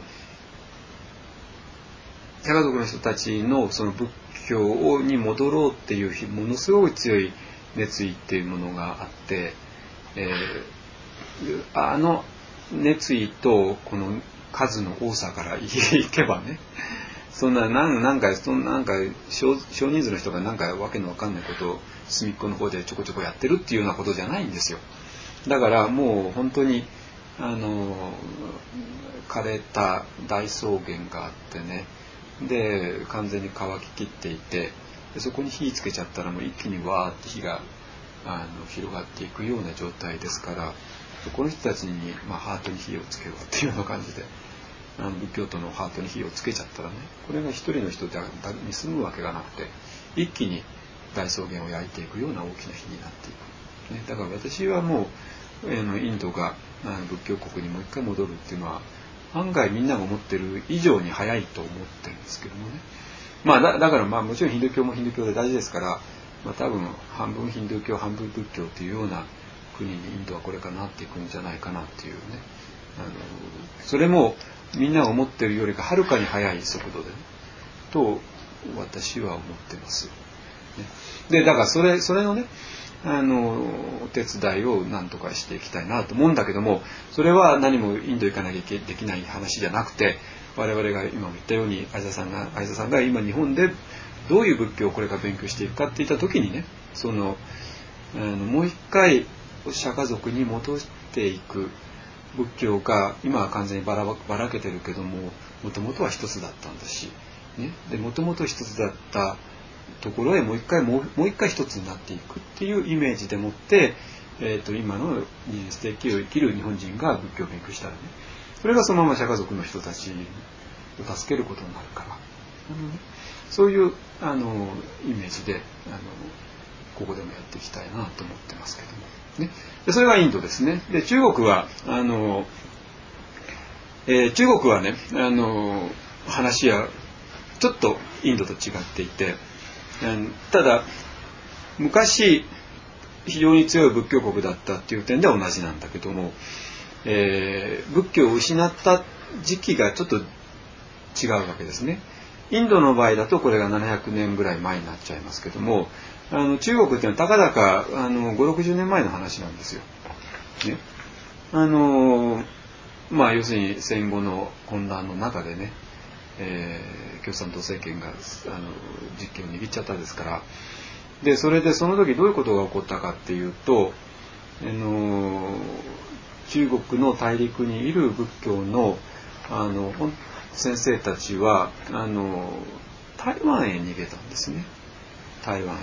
釈迦族の人たちのその仏教に戻ろうっていうものすごい強い熱意っていうものがあって、えー、あの熱意とこの数の多さからいけばね、そんななんなんかそんななんか 少, 少人数の人がなんかわけのわかんないことを隅っこの方でちょこちょこやってるっていうようなことじゃないんですよ。だからもう本当にあの枯れた大草原があってね、で完全に乾ききっていて、でそこに火つけちゃったらもう一気にわーって火があの広がっていくような状態ですから、この人たちに、まあ、ハートに火をつけようっていうような感じで、あの仏教徒のハートに火をつけちゃったらね、これが一人の人だけに済むわけがなくて、一気に大草原を焼いていくような大きな火になっていく、ね、だから私はもう、えー、インドがあの仏教国にもう一回戻るっていうのは案外みんなが思ってる以上に早いと思ってるんですけどもね。まあ だ, だからまあもちろんヒンドゥー教もヒンドゥー教で大事ですから、まあ、多分半分ヒンドゥー教半分仏教というような国にインドはこれからなっていくんじゃないかなっていうね、あのそれもみんなが思ってるよりかはるかに速い速度で、ね、と私は思ってます、ね、でだからそれそれのねあのお手伝いを何とかしていきたいなと思うんだけども、それは何もインド行かなきゃできない話じゃなくて、我々が今も言ったように相田さんが相田さんが今日本でどういう仏教をこれから勉強していくかっていった時にね、そのあのもう一回釈迦族に戻っていく仏教が今は完全にばらばらけてるけども、もともとは一つだったんだし、ね、でもともと一つだったところへもう一回もう、もう一回一つになっていくっていうイメージでもって、えー、と今のにじゅっ世紀を生きる日本人が仏教を勉強したらね、それがそのまま釈迦族の人たちを助けることになるから、うん、そういうあのイメージであのここでもやっていきたいなと思ってますけども、ね、でそれがインドですね。で中国はあの、えー、中国はねあの話はちょっとインドと違っていて、ただ昔非常に強い仏教国だったっていう点では同じなんだけども、えー、仏教を失った時期がちょっと違うわけですね。インドの場合だとこれがななひゃくねんぐらい前になっちゃいますけども、あの中国っていうのはたかだかあのごじゅうろくじゅうねんまえの話なんですよ、ね、あのまあ要するに戦後の混乱の中でね、えー、共産党政権があの実権を握っちゃったですから、でそれでその時どういうことが起こったかっていうと、あの中国の大陸にいる仏教のあの先生たちはあの台湾へ逃げたんですね。台湾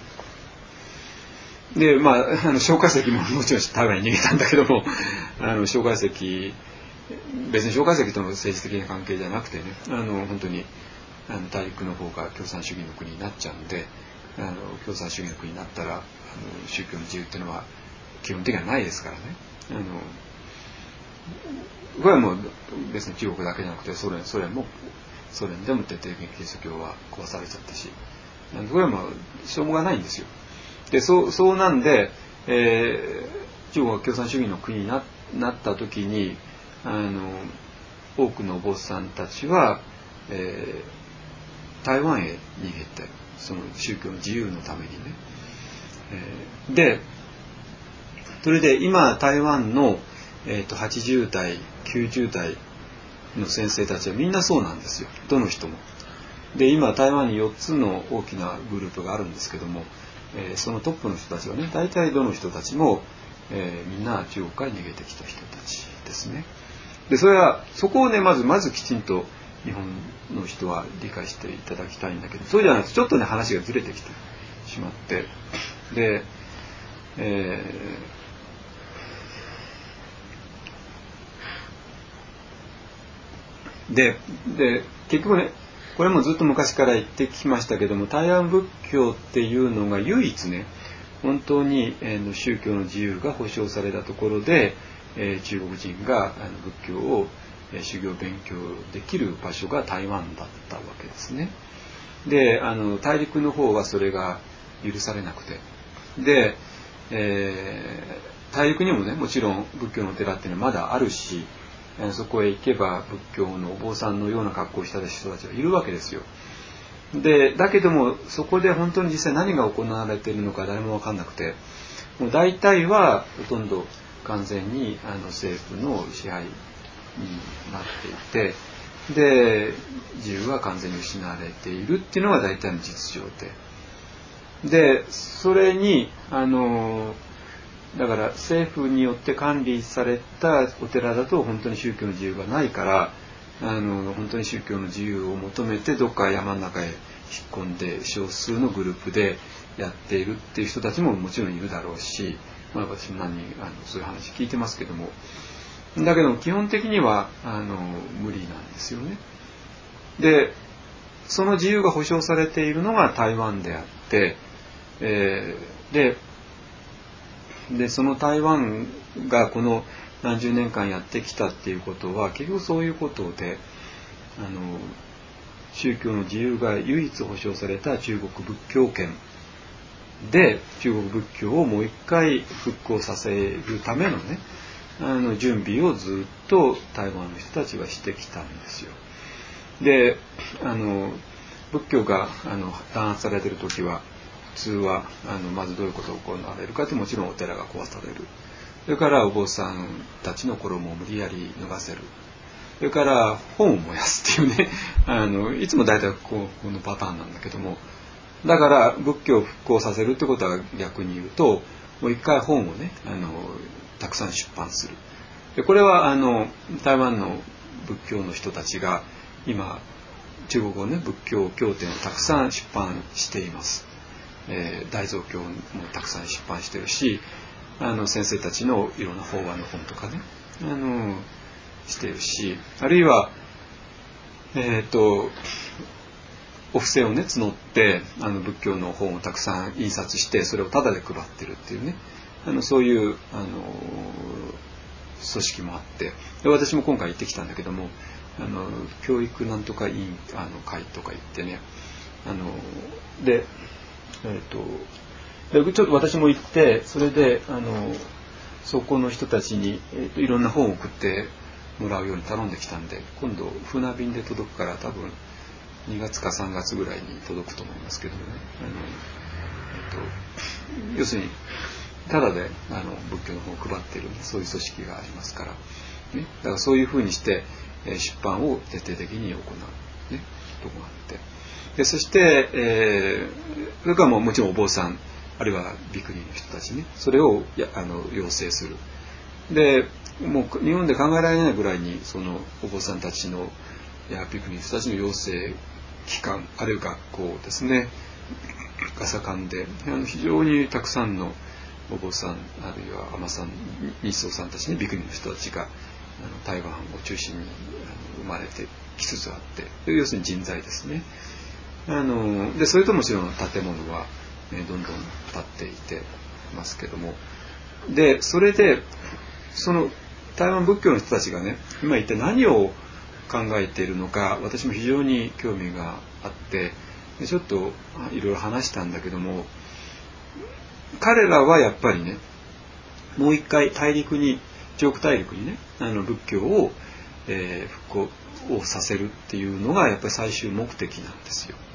へ。でまああの蒋介石ももちろん台湾へ逃げたんだけども、あの蒋介石別に蒋介石との政治的な関係じゃなくてね、あの本当にあの大陸の方が共産主義の国になっちゃうんで、あの共産主義の国になったらあの宗教の自由っていうのは基本的にはないですからね。あのこれはもう別に中国だけじゃなくてソ連、ソ連もソ連でも徹底的にキリスト教は壊されちゃったし、これはもうしょうがないんですよ。でそうそうなんで、えー、中国が共産主義の国に な, なった時にあの多くのお坊さんたちは、え台湾へ逃げて、その宗教の自由のためにね、えー、でそれで今台湾の、えー、とはちじゅうだいきゅうじゅうだいの先生たちはみんなそうなんですよ、どの人も。で今台湾によっつの大きなグループがあるんですけども、えー、そのトップの人たちはね、大体どの人たちも、えー、みんな中国から逃げてきた人たちですね。でそれはそこをねまずまずきちんと日本の人は理解していただきたいんだけど、そうじゃなくてちょっとね話がずれてきてしまって、で、えー、でで結局ね、これもずっと昔から言ってきましたけども、台湾仏教っていうのが唯一ね本当に、えー、宗教の自由が保障されたところで、えー、中国人があの仏教を、えー、修行勉強できる場所が台湾だったわけですね。であの大陸の方はそれが許されなくて、で、えー、大陸にもねもちろん仏教の寺っていうのはまだあるし、えー、そこへ行けば仏教のお坊さんのような格好をした人たちがいるわけですよ。でだけどもそこで本当に実際何が行われているのか誰も分かんなくて、もう大体はほとんど完全にあの政府の支配になっていて、で自由が完全に失われているっていうのが大体の実情で、でそれにあのだから政府によって管理されたお寺だと本当に宗教の自由がないから、あの本当に宗教の自由を求めてどっか山の中へ引っ込んで少数のグループでやっているっていう人たちももちろんいるだろうし、まあ、私も何人あのそういう話聞いてますけども、だけど基本的にはあの無理なんですよね。でその自由が保障されているのが台湾であって、えー、ででその台湾がこの何十年間やってきたっていうことは結局そういうことで、あの宗教の自由が唯一保障された中国仏教圏で中国仏教をもう一回復興させるためのねあの準備をずっと台湾の人たちはしてきたんですよ。であの仏教があの弾圧されている時は普通はあのまずどういうことが行われるかって、もちろんお寺が壊される、それからお坊さんたちの衣を無理やり脱がせる、それから本を燃やすっていうねあのいつも大体こうこのパターンなんだけども、だから仏教を復興させるってことは逆に言うともう一回本をねあのたくさん出版する。でこれはあの台湾の仏教の人たちが今中国語ね仏教経典をたくさん出版しています。えー、大蔵経もたくさん出版してるし、あの先生たちのいろんな法話の本とかねあのしてるし、あるいはえっとお布施をね募ってあの仏教の本をたくさん印刷してそれをタダで配ってるっていうね、あのそういうあの組織もあって、で私も今回行ってきたんだけども、あの教育なんとか委員あの会とか行ってね、あのでえっとでちょっと私も行って、それであのそこの人たちに、えー、といろんな本を送ってもらうように頼んできたんで、今度船便で届くから多分にがつかさんがつぐらいに届くと思いますけどもね、あの、えー、と要するにただであの仏教の本を配っている、ね、そういう組織がありますから、ね、だからそういうふうにして、えー、出版を徹底的に行う、ね、とこがあって、でそして、えー、それからももちろんお坊さんあるいはビクニーの人たちね、それをやあの養成する。でもう日本で考えられないぐらいにそのお坊さんたちのやビクニーの人たちの養成機関あるいは学校ですねが盛んで、あの非常にたくさんのお坊さんあるいは尼さん日僧さんたちね、ビクニーの人たちがあの台湾を中心にあの生まれてきつつあって、要するに人材ですね。あのでそれともちろん建物は、ね、どんどん建っていてますけども、でそれでその台湾仏教の人たちがね今一体何を考えているのか、私も非常に興味があってでちょっといろいろ話したんだけども、彼らはやっぱりねもう一回大陸に中国大陸にねあの仏教を、えー、復興をさせるっていうのがやっぱり最終目的なんですよ。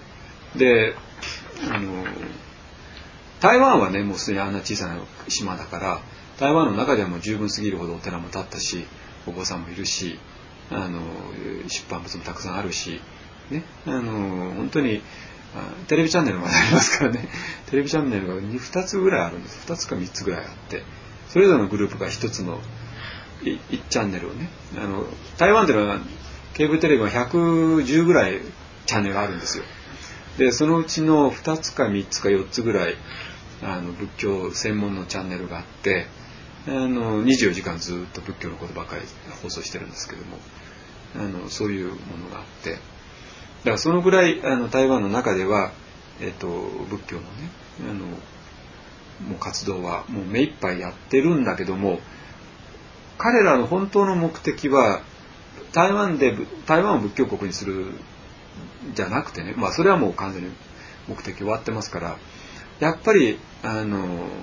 であの台湾はねもうすでにあんな小さな島だから台湾の中ではもう十分すぎるほどお寺も建ったしお坊さんもいるしあの出版物もたくさんあるし、ね、あの本当にテレビチャンネルまでありますからねテレビチャンネルがふたつぐらいあるんですふたつかみっつぐらいあってそれぞれのグループがひとつのいちチャンネルをねあの台湾ではケーブルテレビはひゃくじゅうぐらいチャンネルがあるんですよ。でそのうちのふたつかみっつかよっつぐらいあの仏教専門のチャンネルがあってあのにじゅうよじかんずっと仏教のことばかり放送してるんですけどもあのそういうものがあってだからそのぐらいあの台湾の中では、えっと、仏教のねあのもう活動はもう目いっぱいやってるんだけども彼らの本当の目的は台湾で台湾を仏教国にするじゃなくてね、まあそれはもう完全に目的終わってますからやっぱりあの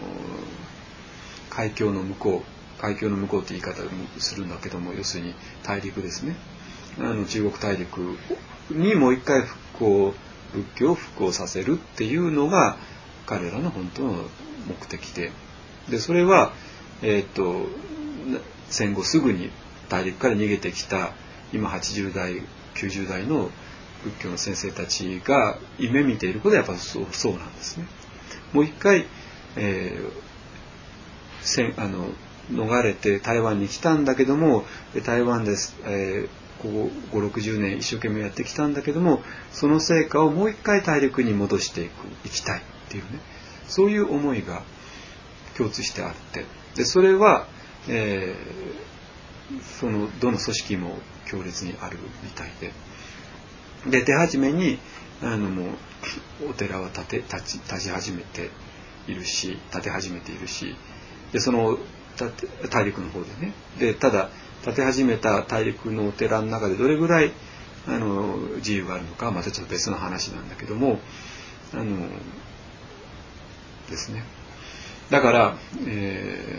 海峡の向こう海峡の向こうって言い方するんだけども要するに大陸ですねあの中国大陸にもう一回復興仏教を復興させるっていうのが彼らの本当の目的ででそれは、えー、と戦後すぐに大陸から逃げてきた今はちじゅう代きゅうじゅう代の仏教の先生たちが夢見ていることはやっぱそう、そうなんですね。もう一回、えー、せんあの逃れて台湾に来たんだけども台湾です、えー、ここごじゅうろくじゅうねん一生懸命やってきたんだけどもその成果をもう一回大陸に戻していくいきたいっていうねそういう思いが共通してあってでそれは、えー、そのどの組織も強烈にあるみたいでで手始めにあのもうお寺は建て立ち立ち始めているし建て始めているしでその大陸の方でねでただ建て始めた大陸のお寺の中でどれぐらいあの自由があるのかはまたちょっと別の話なんだけどもあのですねだから、え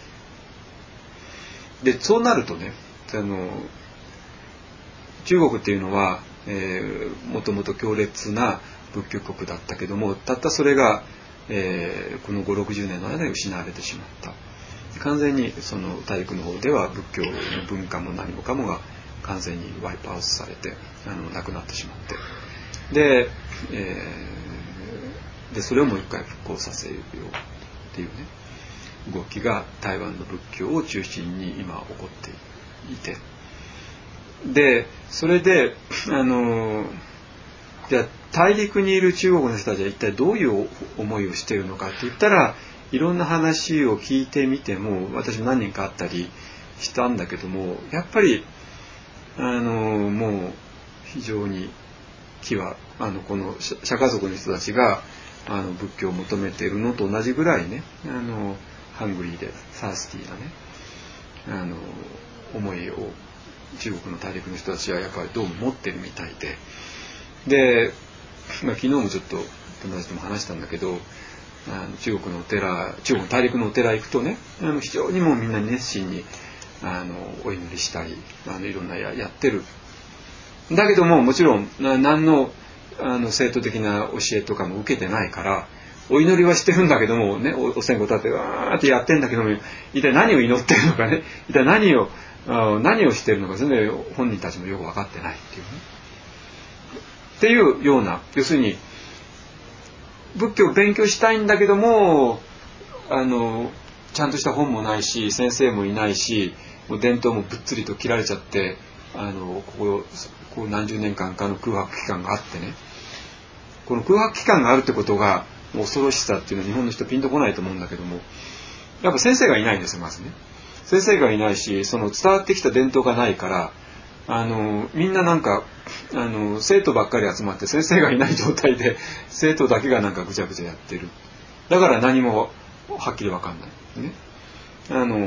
ー、でそうなるとねあの中国っていうのは、えー、もともと強烈な仏教国だったけどもたったそれが、えー、このごじゅうろくじゅうねんの間に失われてしまった完全にその大陸の方では仏教の文化も何もかもが完全にワイプアウトされてあのなくなってしまってで、えー、でそれをもう一回復興させようっていうね動きが台湾の仏教を中心に今起こっていてでそれであのじゃあ大陸にいる中国の人たちは一体どういう思いをしているのかって言ったらいろんな話を聞いてみても私も何人かあったりしたんだけどもやっぱりあのもう非常に気はあのこの釈迦族の人たちがあの仏教を求めているのと同じぐらいねあのハングリーでサースティーなねあの思いを中国の大陸の人たちはやっぱりどうも持ってるみたいでで、まあ、昨日もちょっと友達とも話したんだけどあの中国のお寺中国の大陸のお寺行くとねあの非常にもうみんな熱心にあのお祈りしたりあのいろんな や, やってるだけどももちろん何のあの正当的な教えとかも受けてないからお祈りはしてるんだけどもね お, お線香立ってわーってやってんだけども一体何を祈ってるのかね一体何を何をしてるのか全然本人たちもよく分かってないっていうねっていうような要するに仏教を勉強したいんだけどもあのちゃんとした本もないし先生もいないしもう伝統もぶっつりと切られちゃってあのこここう何十年間かの空白期間があってねこの空白期間があるってことが恐ろしさっていうのは日本の人ピンとこないと思うんだけどもやっぱ先生がいないんですよまずね先生がいないしその伝わってきた伝統がないからあのみんななんかあの生徒ばっかり集まって先生がいない状態で生徒だけがなんかぐちゃぐちゃやってるだから何もはっきり分かんない、ね、あの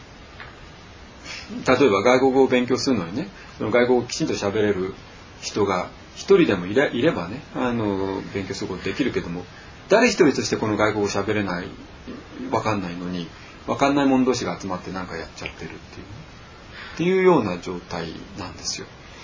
例えば外国語を勉強するのにねその外国語をきちんと喋れる人が一人でもい れ, いればねあの勉強することできるけども誰一人としてこの外国語を喋れない分かんないのに分かんない者同士が集まって何かやっちゃってるっていう、ね、っていうような状態なんですよ。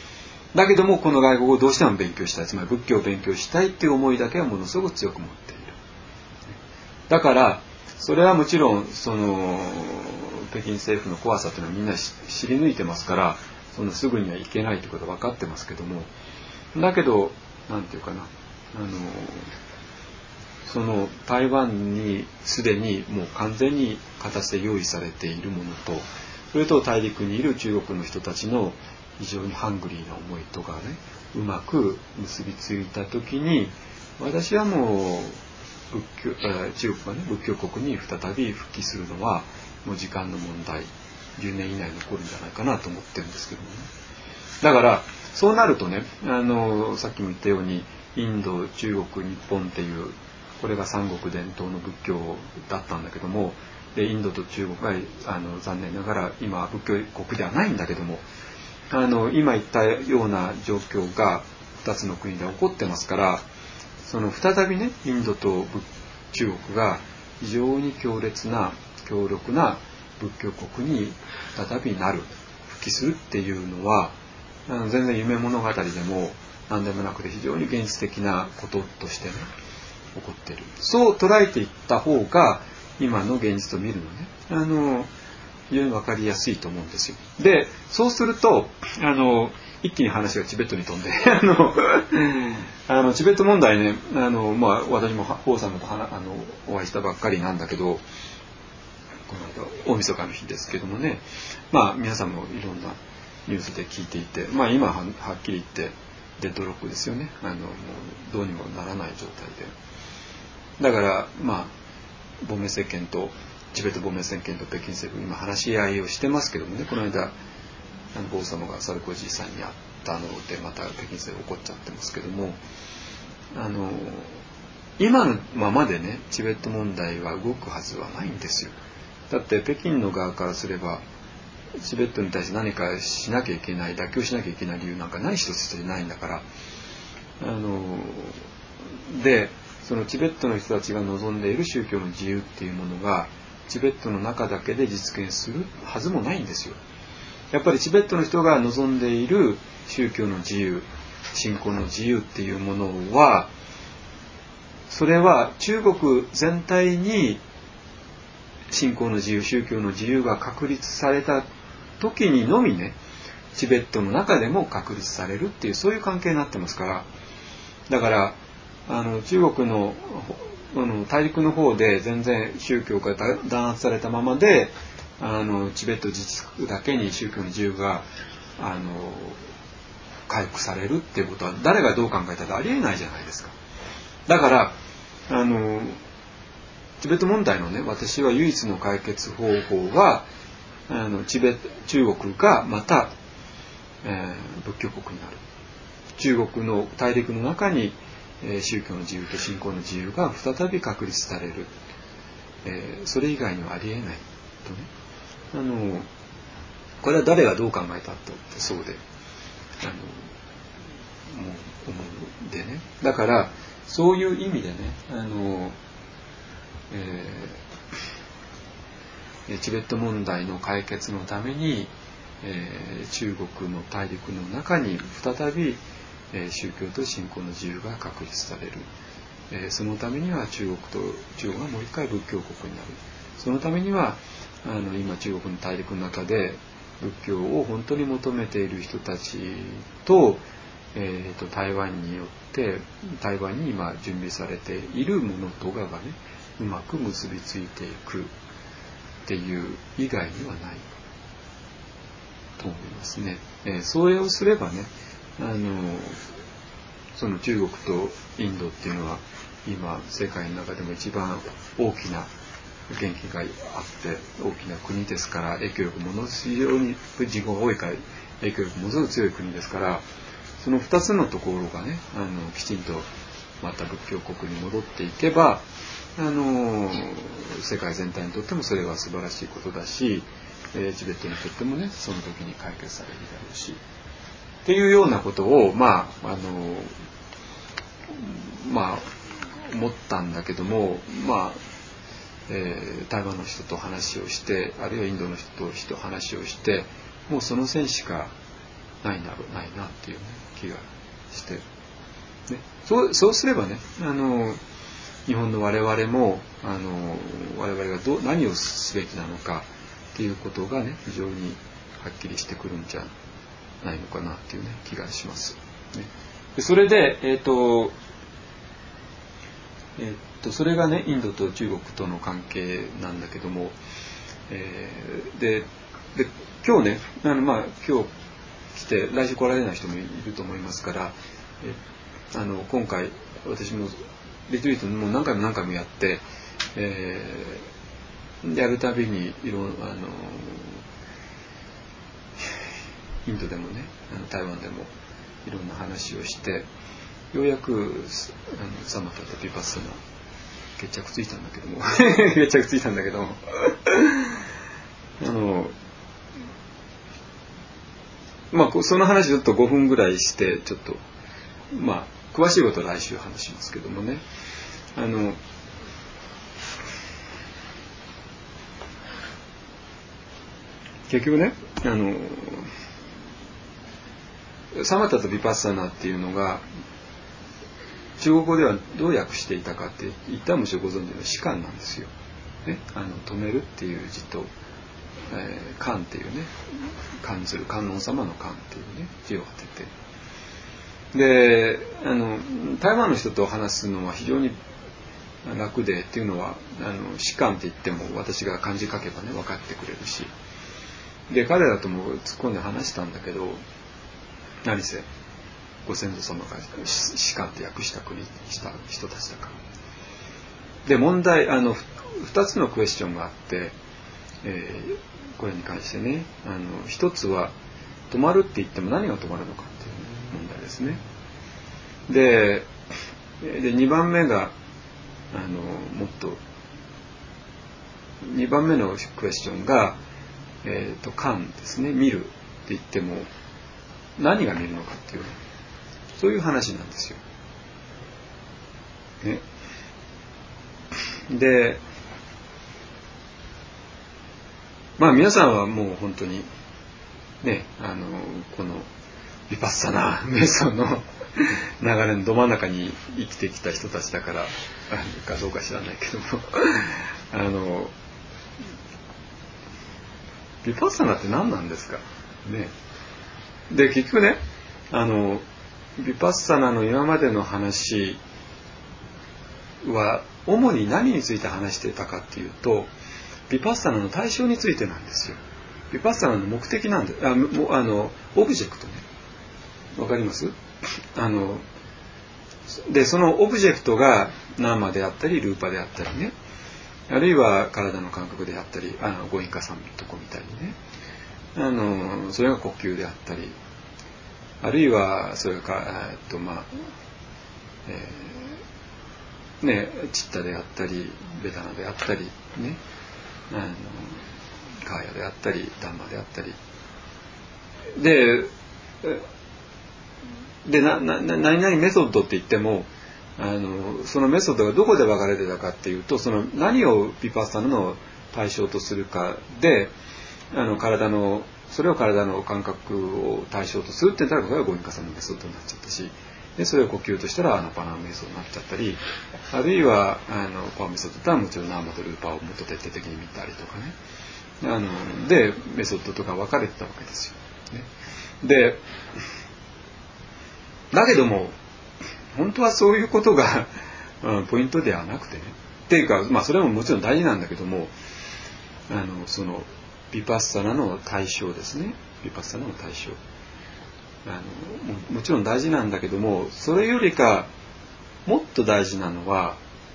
だけどもこの外国語をどうしても勉強したい、つまり仏教を勉強したいっていう思いだけはものすごく強く持っている。だからそれはもちろんその北京政府の怖さというのはみんな知り抜いてますから、そのすぐには行けないということは分かってますけども、だけどなんていうかな、あのその台湾にすでにもう完全に形で用意されているものと、それと大陸にいる中国の人たちの非常にハングリーな思いとかね、うまく結びついた時に、私はもう仏教、えー、中国がね仏教国に再び復帰するのはもう時間の問題、じゅうねん以内に起こるんじゃないかなと思ってるんですけどもね。だからそうなるとね、あのさっきも言ったようにインド、中国、日本っていうこれが三国伝統の仏教だったんだけども、でインドと中国があの残念ながら今仏教国ではないんだけども、あの今言ったような状況がふたつの国で起こってますから、その再びねインドと中国が非常に強烈な強力な仏教国に再びなる、復帰するっていうのはあの全然夢物語でも何でもなくて非常に現実的なこととしてね起こっている。そう捉えていった方が今の現実を見るのね、あの非常に分かりやすいと思うんですよ。で、そうするとあの一気に話がチベットに飛んであのあのチベット問題ね、あの、まあ、私も王様とあのお会いしたばっかりなんだけど、この間大晦日の日ですけどもね、まあ皆さんもいろんなニュースで聞いていて、まあ今ははっきり言ってデッドロックですよね。あのもうどうにもならない状態で、だからまあ亡命政権とチベット亡命政権と北京政府今話し合いをしてますけどもね、この間あの王様がサルコジーさんに会ったのでまた北京政府怒っちゃってますけども、あの今のままでねチベット問題は動くはずはないんですよ。だって北京の側からすればチベットに対して何かしなきゃいけない、妥協しなきゃいけない理由なんか何一つしてないんだから、あのでそのチベットの人たちが望んでいる宗教の自由っていうものがチベットの中だけで実現するはずもないんですよ。やっぱりチベットの人が望んでいる宗教の自由、信仰の自由っていうものは、それは中国全体に信仰の自由、宗教の自由が確立された時にのみね、チベットの中でも確立されるっていう、そういう関係になってますから、だからあの中国のあの大陸の方で全然宗教が弾圧されたままで、あのチベット自治区だけに宗教の自由があの回復されるっていうことは誰がどう考えたらありえないじゃないですか。だからあのチベット問題のね、私は唯一の解決方法はあのチベット中国がまた、えー、仏教国になる。中国の大陸の中に、えー、宗教の自由と信仰の自由が再び確立される、えー、それ以外にはありえないとね、あのこれは誰がどう考えたってそうで、あのもう思うんでね、だからそういう意味でね、あの、えー、チベット問題の解決のために、えー、中国の大陸の中に再び、えー、宗教と信仰の自由が確立される、えー、そのためには中国と中国がもう一回仏教国になる。そのためにはあの今中国の大陸の中で仏教を本当に求めている人たちと、えー、と台湾によって台湾に今準備されているものとががねうまく結びついていくっていう以外にはないと思いますね。えー、それをすればね、あのその中国とインドっていうのは今世界の中でも一番大きな元気があって大きな国ですから、影響力ものすごい非常に人口が多いから影響力ものすごく強い国ですから、そのふたつのところがね、あのきちんとまた仏教国に戻っていけば、あの世界全体にとってもそれは素晴らしいことだし、えー、チベットにとってもねその時に解決されるだろうしっていうようなことをまああのまあ思ったんだけども、まあえー、台湾の人と話をして、あるいはインドの人と人話をして、もうその線しかないなないなっていう、ね、気がして、ね、そうそうすればね、あの日本の我々もあの我々がど何をすべきなのかっていうことがね非常にはっきりしてくるんじゃないのかなっていうね気がします。ね、でそれでえっとえっとそれがねインドと中国との関係なんだけども、えー、でで今日ねあのまあ今日来て来週来られない人もいると思いますから、えあの今回私もリトリートもう何回も何回もやって、えー、やるたびにいろあのインドでもねあの台湾でもいろんな話をしてようやくあのサマタとビパッサナ決着ついたんだけども決着ついたんだけどもあのまあその話ちょっとごふんぐらいしてちょっとまあ詳しいことは来週話しますけどもね、あの結局ねあのサマタとビパッサナっていうのが中国語ではどう訳していたかって言ったらもちろんご存知の士官なんですよ、ね、あの止めるっていう字と、えー、官っていうね官ずる観音様の官っていうね字を当てて、であの台湾の人と話すのは非常に楽でっていうのはあの士官って言っても私が漢字書けばね分かってくれるし、で彼らとも突っ込んで話したんだけど何せご先祖様が士官って訳した国にした人たちだから。で問題あのふたつのクエスチョンがあって、えー、これに関してねあのひとつは止まるって言っても何が止まるのかっていう問題ですね。ででにばんめがあのもっとにばんめのクエスチョンが、えー、と観ですね見るって言っても何が見るのかっていうそういう話なんですよ。ね、でまあ皆さんはもう本当にねあのこのヴィパッサナ瞑想の流れのど真ん中に生きてきた人たちだからかどうか知らないけどもあのヴィパッサナって何なんですかね。で結局ねあのヴィパッサナの今までの話は主に何について話していたかっていうとヴィパッサナの対象についてなんですよ。ヴィパッサナの目的なんで あ, あのオブジェクトねわかりますあのでそのオブジェクトがナーマであったりルーパであったりねあるいは体の感覚であったりあのゴインカさんのとこみたいにねあのそれが呼吸であったりあるいはそれかえっとまあ、えー、ねチッタであったりベダナであったりねあのカーヤであったりダンマであったりででなな何々メソッドって言ってもあのそのメソッドがどこで分かれてたかっていうとその何をヴィパッサナの対象とするかであの体のそれを体の感覚を対象とするって言ったらそれはゴインカさんのメソッドになっちゃったしでそれを呼吸としたらアナパナのメソッドになっちゃったりあるいはあのパワーメソッドとはもちろんナーマとルーパーをもっと徹底的に見たりとかねあのでメソッドとか分かれてたわけですよ、ね、でだけども本当はそういうことが、うん、ポイントではなくてねっていうか、まあ、それももちろん大事なんだけどもあのそのヴィパッサナの対象ですねヴィパッサナの対象あの も, もちろん大事なんだけどもそれよりかもっと大事なのは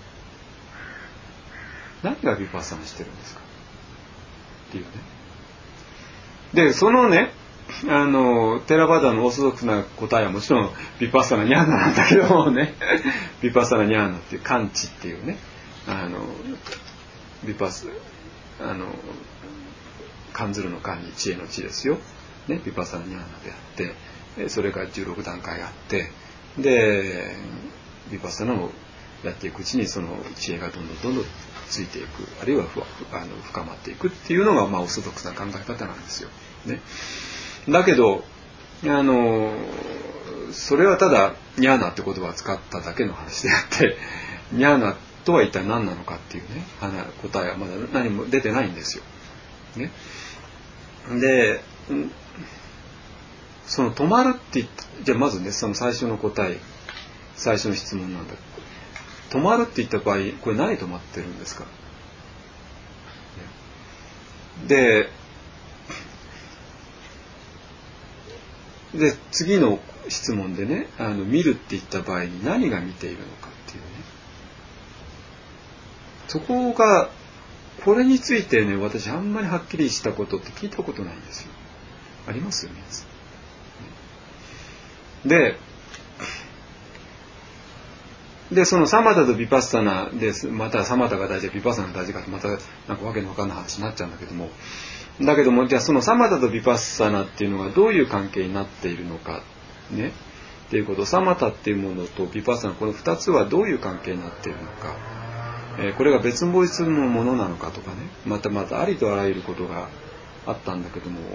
何がヴィパッサナしてるんですかっていうねでそのねあのテラバダのオーソドックスな答えはもちろんヴィパッサナニャーナなんだけどもねヴィパッサナニャーナっていう感知っていうねあのヴィパッサあの感ずるの感に知恵の知ですよ、ね、ヴィパッサナニャーナであってそれがじゅうろくだんかいあってでヴィパッサナをやっていくうちにその知恵がどんどんどんどんついていくあるいはふあの深まっていくっていうのが、まあ、オーソドックスな考え方なんですよ、ね、だけどあのそれはただニャーナって言葉を使っただけの話であってニャーナとは一体何なのかっていうね答えはまだ何も出てないんですよ。ね、でその止まるって言ったじゃあまずねその最初の答え最初の質問なんだ止まるって言った場合これ何止まってるんですか。でで次の質問でねあの見るって言った場合に何が見ているのかっていうねそこがこれについてね私あんまりはっきりしたことって聞いたことないんですよ。ありますよね。ででそのサマタとビパッサナですまたサマタが大事かビパッサナが大事かってまたなんかわけのわかんない話になっちゃうんだけどもだけどもじゃあそのサマタとビパッサナっていうのがどういう関係になっているのかねっていうことサマタっていうものとビパッサナこのふたつはどういう関係になっているのか、えー、これが別々のものなのかとかねまたまたありとあらゆることがあったんだけども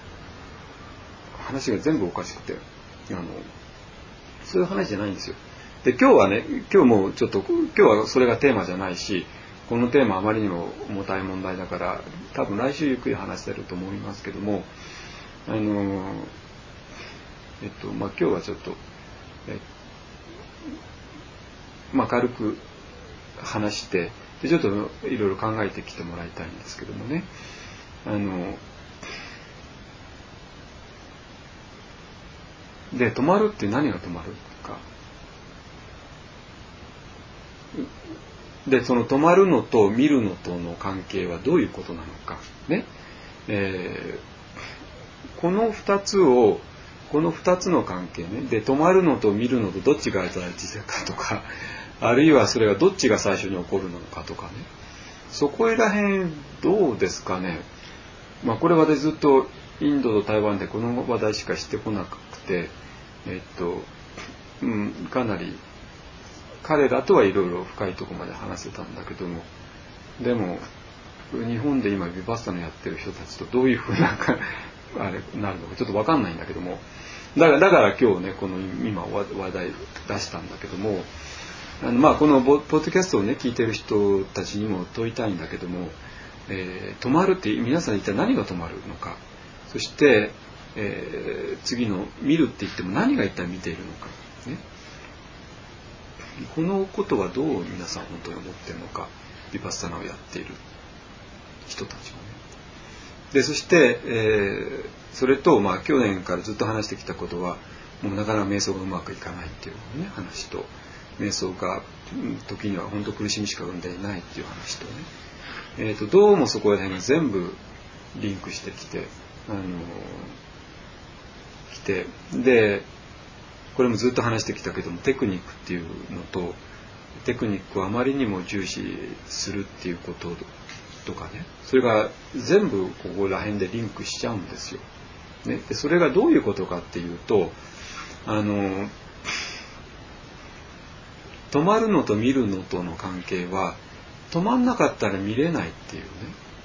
話が全部おかしくてあのそういう話じゃないんですよ。で今日はね今日もちょっと今日はそれがテーマじゃないしこのテーマあまりにも重たい問題だから多分来週ゆっくり話せると思いますけどもあのえっとまあ今日はちょっとえまあ軽く話してでちょっといろいろ考えてきてもらいたいんですけどもねあので止まるって何が止まるかでその止まるのと見るのとの関係はどういうことなのかね、えー、このふたつをこのふたつの関係ねで止まるのと見るのとどっちが大事かとかあるいはそれがどっちが最初に起こるのかとかねそこら辺どうですかね。まあこれ私ずっとインドと台湾でこの話題しかしてこなくてえっと、うん、かなり彼らとはいろいろ深いところまで話せたんだけどもでも日本で今ビパッサナやってる人たちとどういうふうなあれなるのかちょっと分かんないんだけどもだからだから今日ねこの今話題出したんだけどもあのまあこのポッドキャストをね聞いてる人たちにも問いたいんだけども、えー、止まるって皆さん一体何が止まるのかそして、えー、次の見るって言っても何が一体見ているのかねこのことはどう皆さん本当に思っているのかビパッサナをやっている人たちはねでそして、えー、それと、まあ、去年からずっと話してきたことはもうなかなか瞑想がうまくいかないっていう、ね、話と瞑想が時には本当苦しみしか生んでいないっていう話とね、えー、とどうもそこら辺が全部リンクしてきて、あのー、来てでこれもずっと話してきたけどもテクニックっていうのとテクニックをあまりにも重視するっていうこととかねそれが全部ここら辺でリンクしちゃうんですよ、ね、でそれがどういうことかっていうとあの止まるのと見るのとの関係は止まんなかったら見れないっていうね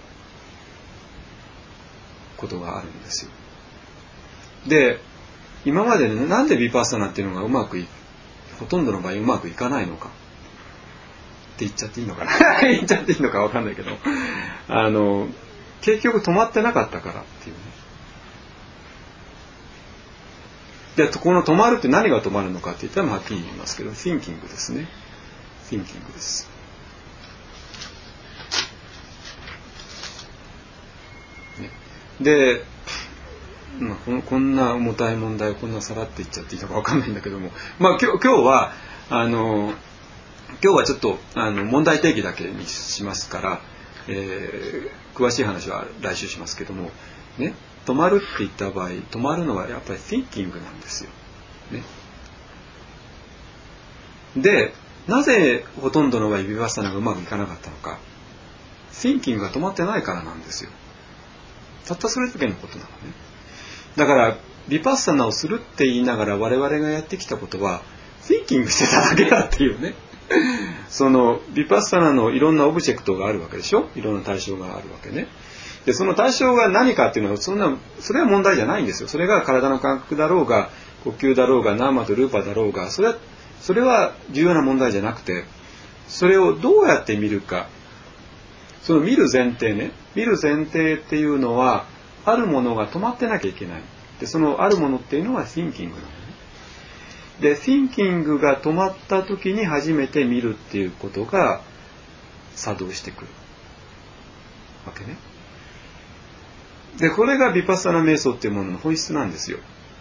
ことがあるんですよ。で今まで、ね、なんでビパッサナっていうのがうまくいほとんどの場合うまくいかないのかって言っちゃっていいのかな言っちゃっていいのか分かんないけどあの結局止まってなかったからっていうねでこの止まるって何が止まるのかって言ったらはっきり言いますけど Thinking ですね Thinking です、ね、でまあ、こ, のこんな重たい問題をこんなさらっていっちゃっていいのか分かんないんだけども、まあ、今日、今日はあの今日はちょっとあの問題提起だけにしますから、えー、詳しい話は来週しますけども、ね、止まるって言った場合止まるのはやっぱり Thinking なんですよ、ね、でなぜほとんどの場合ビパッサナがうまくいかなかったのか Thinking が止まってないからなんですよ。たったそれだけのことなのね。だからビパッサナをするって言いながら我々がやってきたことは Thinking してただけだっていうねそのビパッサナのいろんなオブジェクトがあるわけでしょいろんな対象があるわけねでその対象が何かっていうのはそんなそれは問題じゃないんですよ。それが体の感覚だろうが呼吸だろうがナーマとルーパだろうがそれはそれは重要な問題じゃなくて、それをどうやって見るか、その見る前提ね、見る前提っていうのはあるものが止まってなきゃいけない。でそのあるものっていうのは thinking なのね。で thinking が止まった時に初めて見るっていうことが作動してくるわけね。でこれがヴィパッサナ瞑想っていうものの本質なんですよ。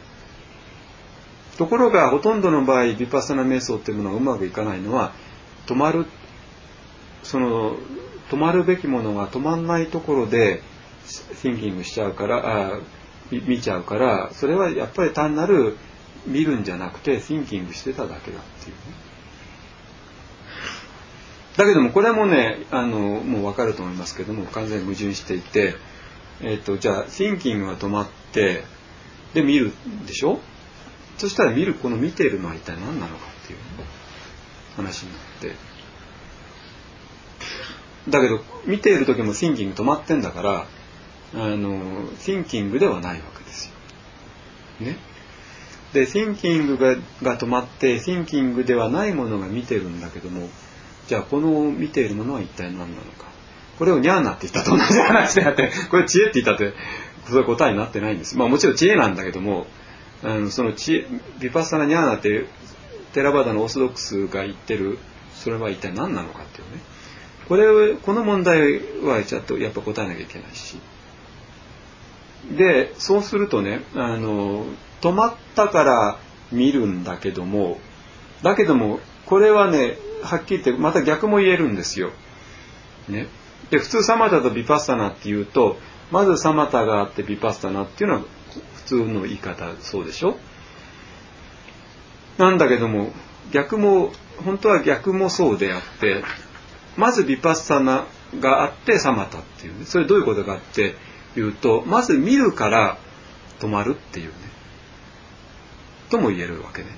ところがほとんどの場合ヴィパッサナ瞑想っていうものがうまくいかないのは、止まるその止まるべきものが止まんないところで thinking しちゃうからあ見ちゃうから、それはやっぱり単なる見るんじゃなくて thinking してただけだっていうね。だけどもこれもねあのもう分かると思いますけども完全に矛盾していて、えー、とじゃあ thinking が止まってで見るでしょ。そしたら見るこの見ているのは一体何なのかっていう、ね、話になって、だけど見ている時も thinking 止まってんだからあの thinking ではないわけですよ。ね。で thinking が, が止まって thinking ではないものが見てるんだけども、じゃあこの見ているものは一体何なのか。これをニャーナって言ったと同じ話であって、これ知恵って言ったってそれは答えになってないんです。まあもちろん知恵なんだけども、あのその知恵ヴィパッサナニャーナってテラバダのオーソドックスが言ってるそれは一体何なのかっていうね。これこの問題はちょっとやっぱ答えなきゃいけないし。でそうするとねあの止まったから見るんだけども、だけどもこれはねはっきり言ってまた逆も言えるんですよ。ね。で普通サマタとヴィパッサナっていうとまずサマタがあってヴィパッサナっていうのは普通の言い方そうでしょ。なんだけども逆も本当は逆もそうであって、まずヴィパッサナがあってサマタっていうね、それどういうことかっていうとまず見るから止まるっていうねとも言えるわけね。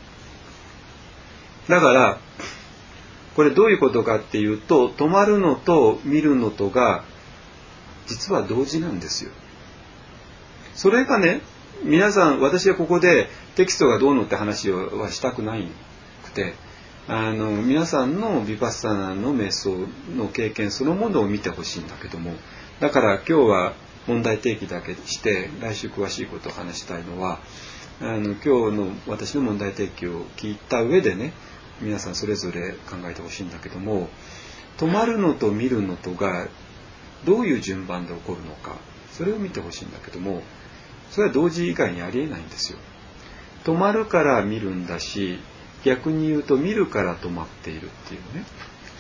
だからこれどういうことかっていうと止まるのと見るのとが実は同時なんですよ。それがね皆さん私はここでテキストがどうのって話はしたくないくて、あの皆さんのヴィパッサナの瞑想の経験そのものを見てほしいんだけども、だから今日は問題提起だけして来週詳しいことを話したいのはあの今日の私の問題提起を聞いた上でね皆さんそれぞれ考えてほしいんだけども、止まるのと見るのとがどういう順番で起こるのかそれを見てほしいんだけども、それは同時以外にありえないんですよ。止まるから見るんだし逆に言うと見るから止まっているっていうね。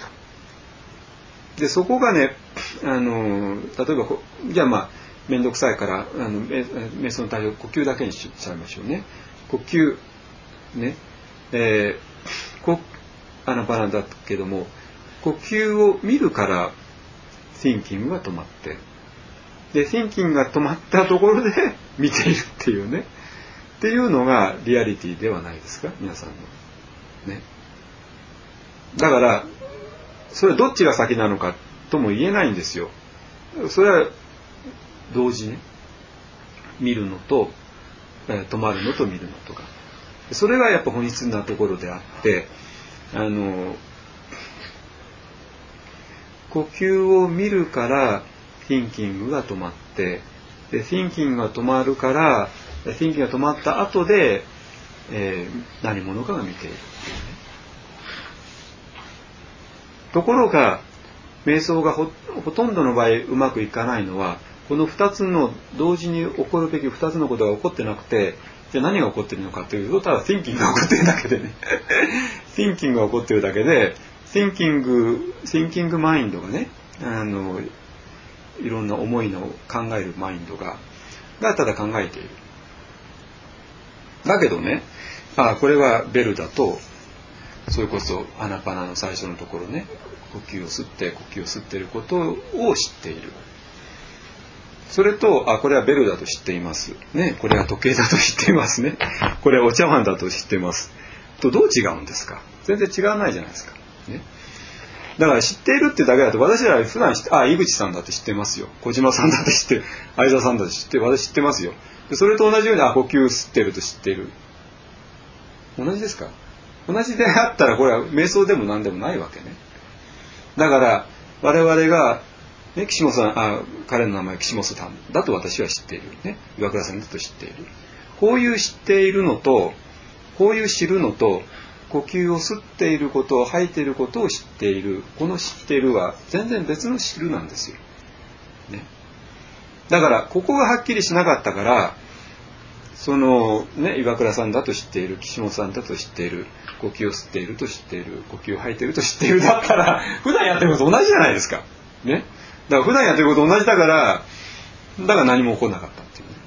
でそこがねあの例えばじゃあまあ面倒くさいからあの瞑想の対応呼吸だけにしちゃいましょうね。呼吸ね、えー、こアナパナだけども呼吸を見るからthinkingが止まってで thinking が止まったところで見ているっていうねっていうのがリアリティではないですか皆さんのね。だからそれどっちが先なのかとも言えないんですよ。それは同時ね見るのと、えー、止まるのと見るのとかそれがやっぱ本質なところであって、あの呼吸を見るからthinkingが止まってで thinking が止まるからthinking が止まった後で、えー、何者かが見ているっていうね。ところが瞑想が ほ, ほとんどの場合うまくいかないのはこのふたつの同時に起こるべきふたつのことが起こってなくて、じゃあ何が起こっているのかというとただ thinking が起こっているだけでねthinking が起こっているだけで thinking, thinking マインドがねあのいろんな思いの考えるマインドががただ考えている。だけどねあこれはベルだとそれこそアナパナの最初のところね呼吸を吸って呼吸を吸っていることを知っている。それとあこれはベルだと知っていますね、これは時計だと知っていますね、これはお茶碗だと知っていますとどう違うんですか。全然違わないじゃないですか、ね、 だから知っているってだけだと、私ら普段知って、あ、井口さんだって知ってますよ。小島さんだって知ってる。相沢さんだって知ってる。私知ってますよ。でそれと同じように、あ、呼吸吸ってると知ってる。同じですか？同じであったら、これは瞑想でも何でもないわけね。だから、我々が、ね、岸本さん、あ、彼の名前岸本さんだと私は知っている。ね。岩倉さんだと知っている。こういう知っているのと、こういう知るのと、呼吸を吸っていることを吐いていることを知っている、この知っているは全然別の知るなんですよ、ね、だからここがはっきりしなかったから、そのね、岩倉さんだと知っている、岸本さんだと知っている、呼吸を吸っていると知っている、呼吸を吐いていると知っているだったら普段やってること同じじゃないですか、ね、だから普段やってること同じだからだから何も起こらなかったっていうね、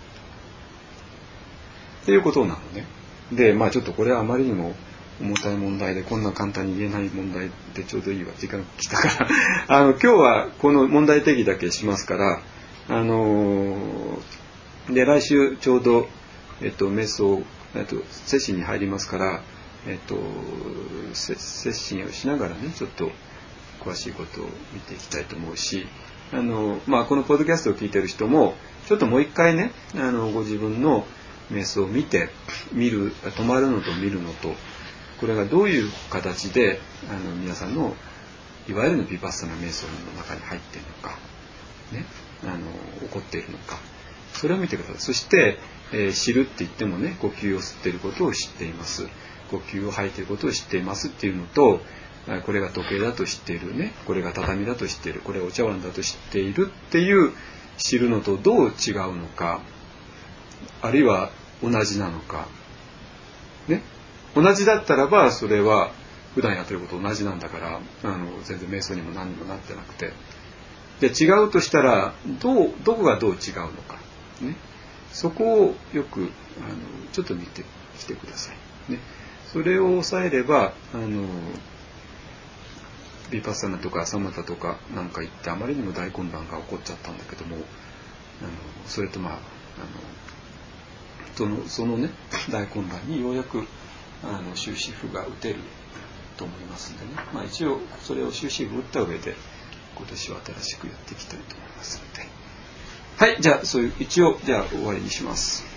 っていうことなのね。でまあちょっとこれはあまりにも重たい問題で、こんな簡単に言えない問題でちょうどいいわ、時間来たからあの今日はこの問題定義だけしますから、あのー、で来週ちょうど、えっと、瞑想、えっと、摂心に入りますから、えっと、摂心をしながらね、ちょっと詳しいことを見ていきたいと思うし、あの、まあ、このポッドキャストを聞いている人もちょっともう一回ね、あのご自分の瞑想を見て、見る、止まるのと見るのと、これがどういう形であの皆さんのいわゆるのヴィパッサナ瞑想の中に入っているのか、ね、あの起こっているのか、それを見てください。そして、えー、知るって言ってもね、呼吸を吸っていることを知っています、呼吸を吐いていることを知っていますっていうのと、これが時計だと知っているね、これが畳だと知っている、これがお茶碗だと知っているっていう知るのとどう違うのか、あるいは同じなのか、ね、同じだったらばそれは普段やってること同じなんだから、あの全然瞑想にも何にもなってなくて、で違うとしたらどうどこがどう違うのか、ね、そこをよくあのちょっと見てきてください、ね、それを抑えれば、あのヴィパッサナとかサマタとかなんか言ってあまりにも大混乱が起こっちゃったんだけども、あのそれとまああのそのそのね大混乱にようやくあの終止符が打てると思いますのでね、まあ、一応それを終止符打った上で今年は新しくやっていきたいと思いますので、はい、じゃあそういう一応じゃあ終わりにします。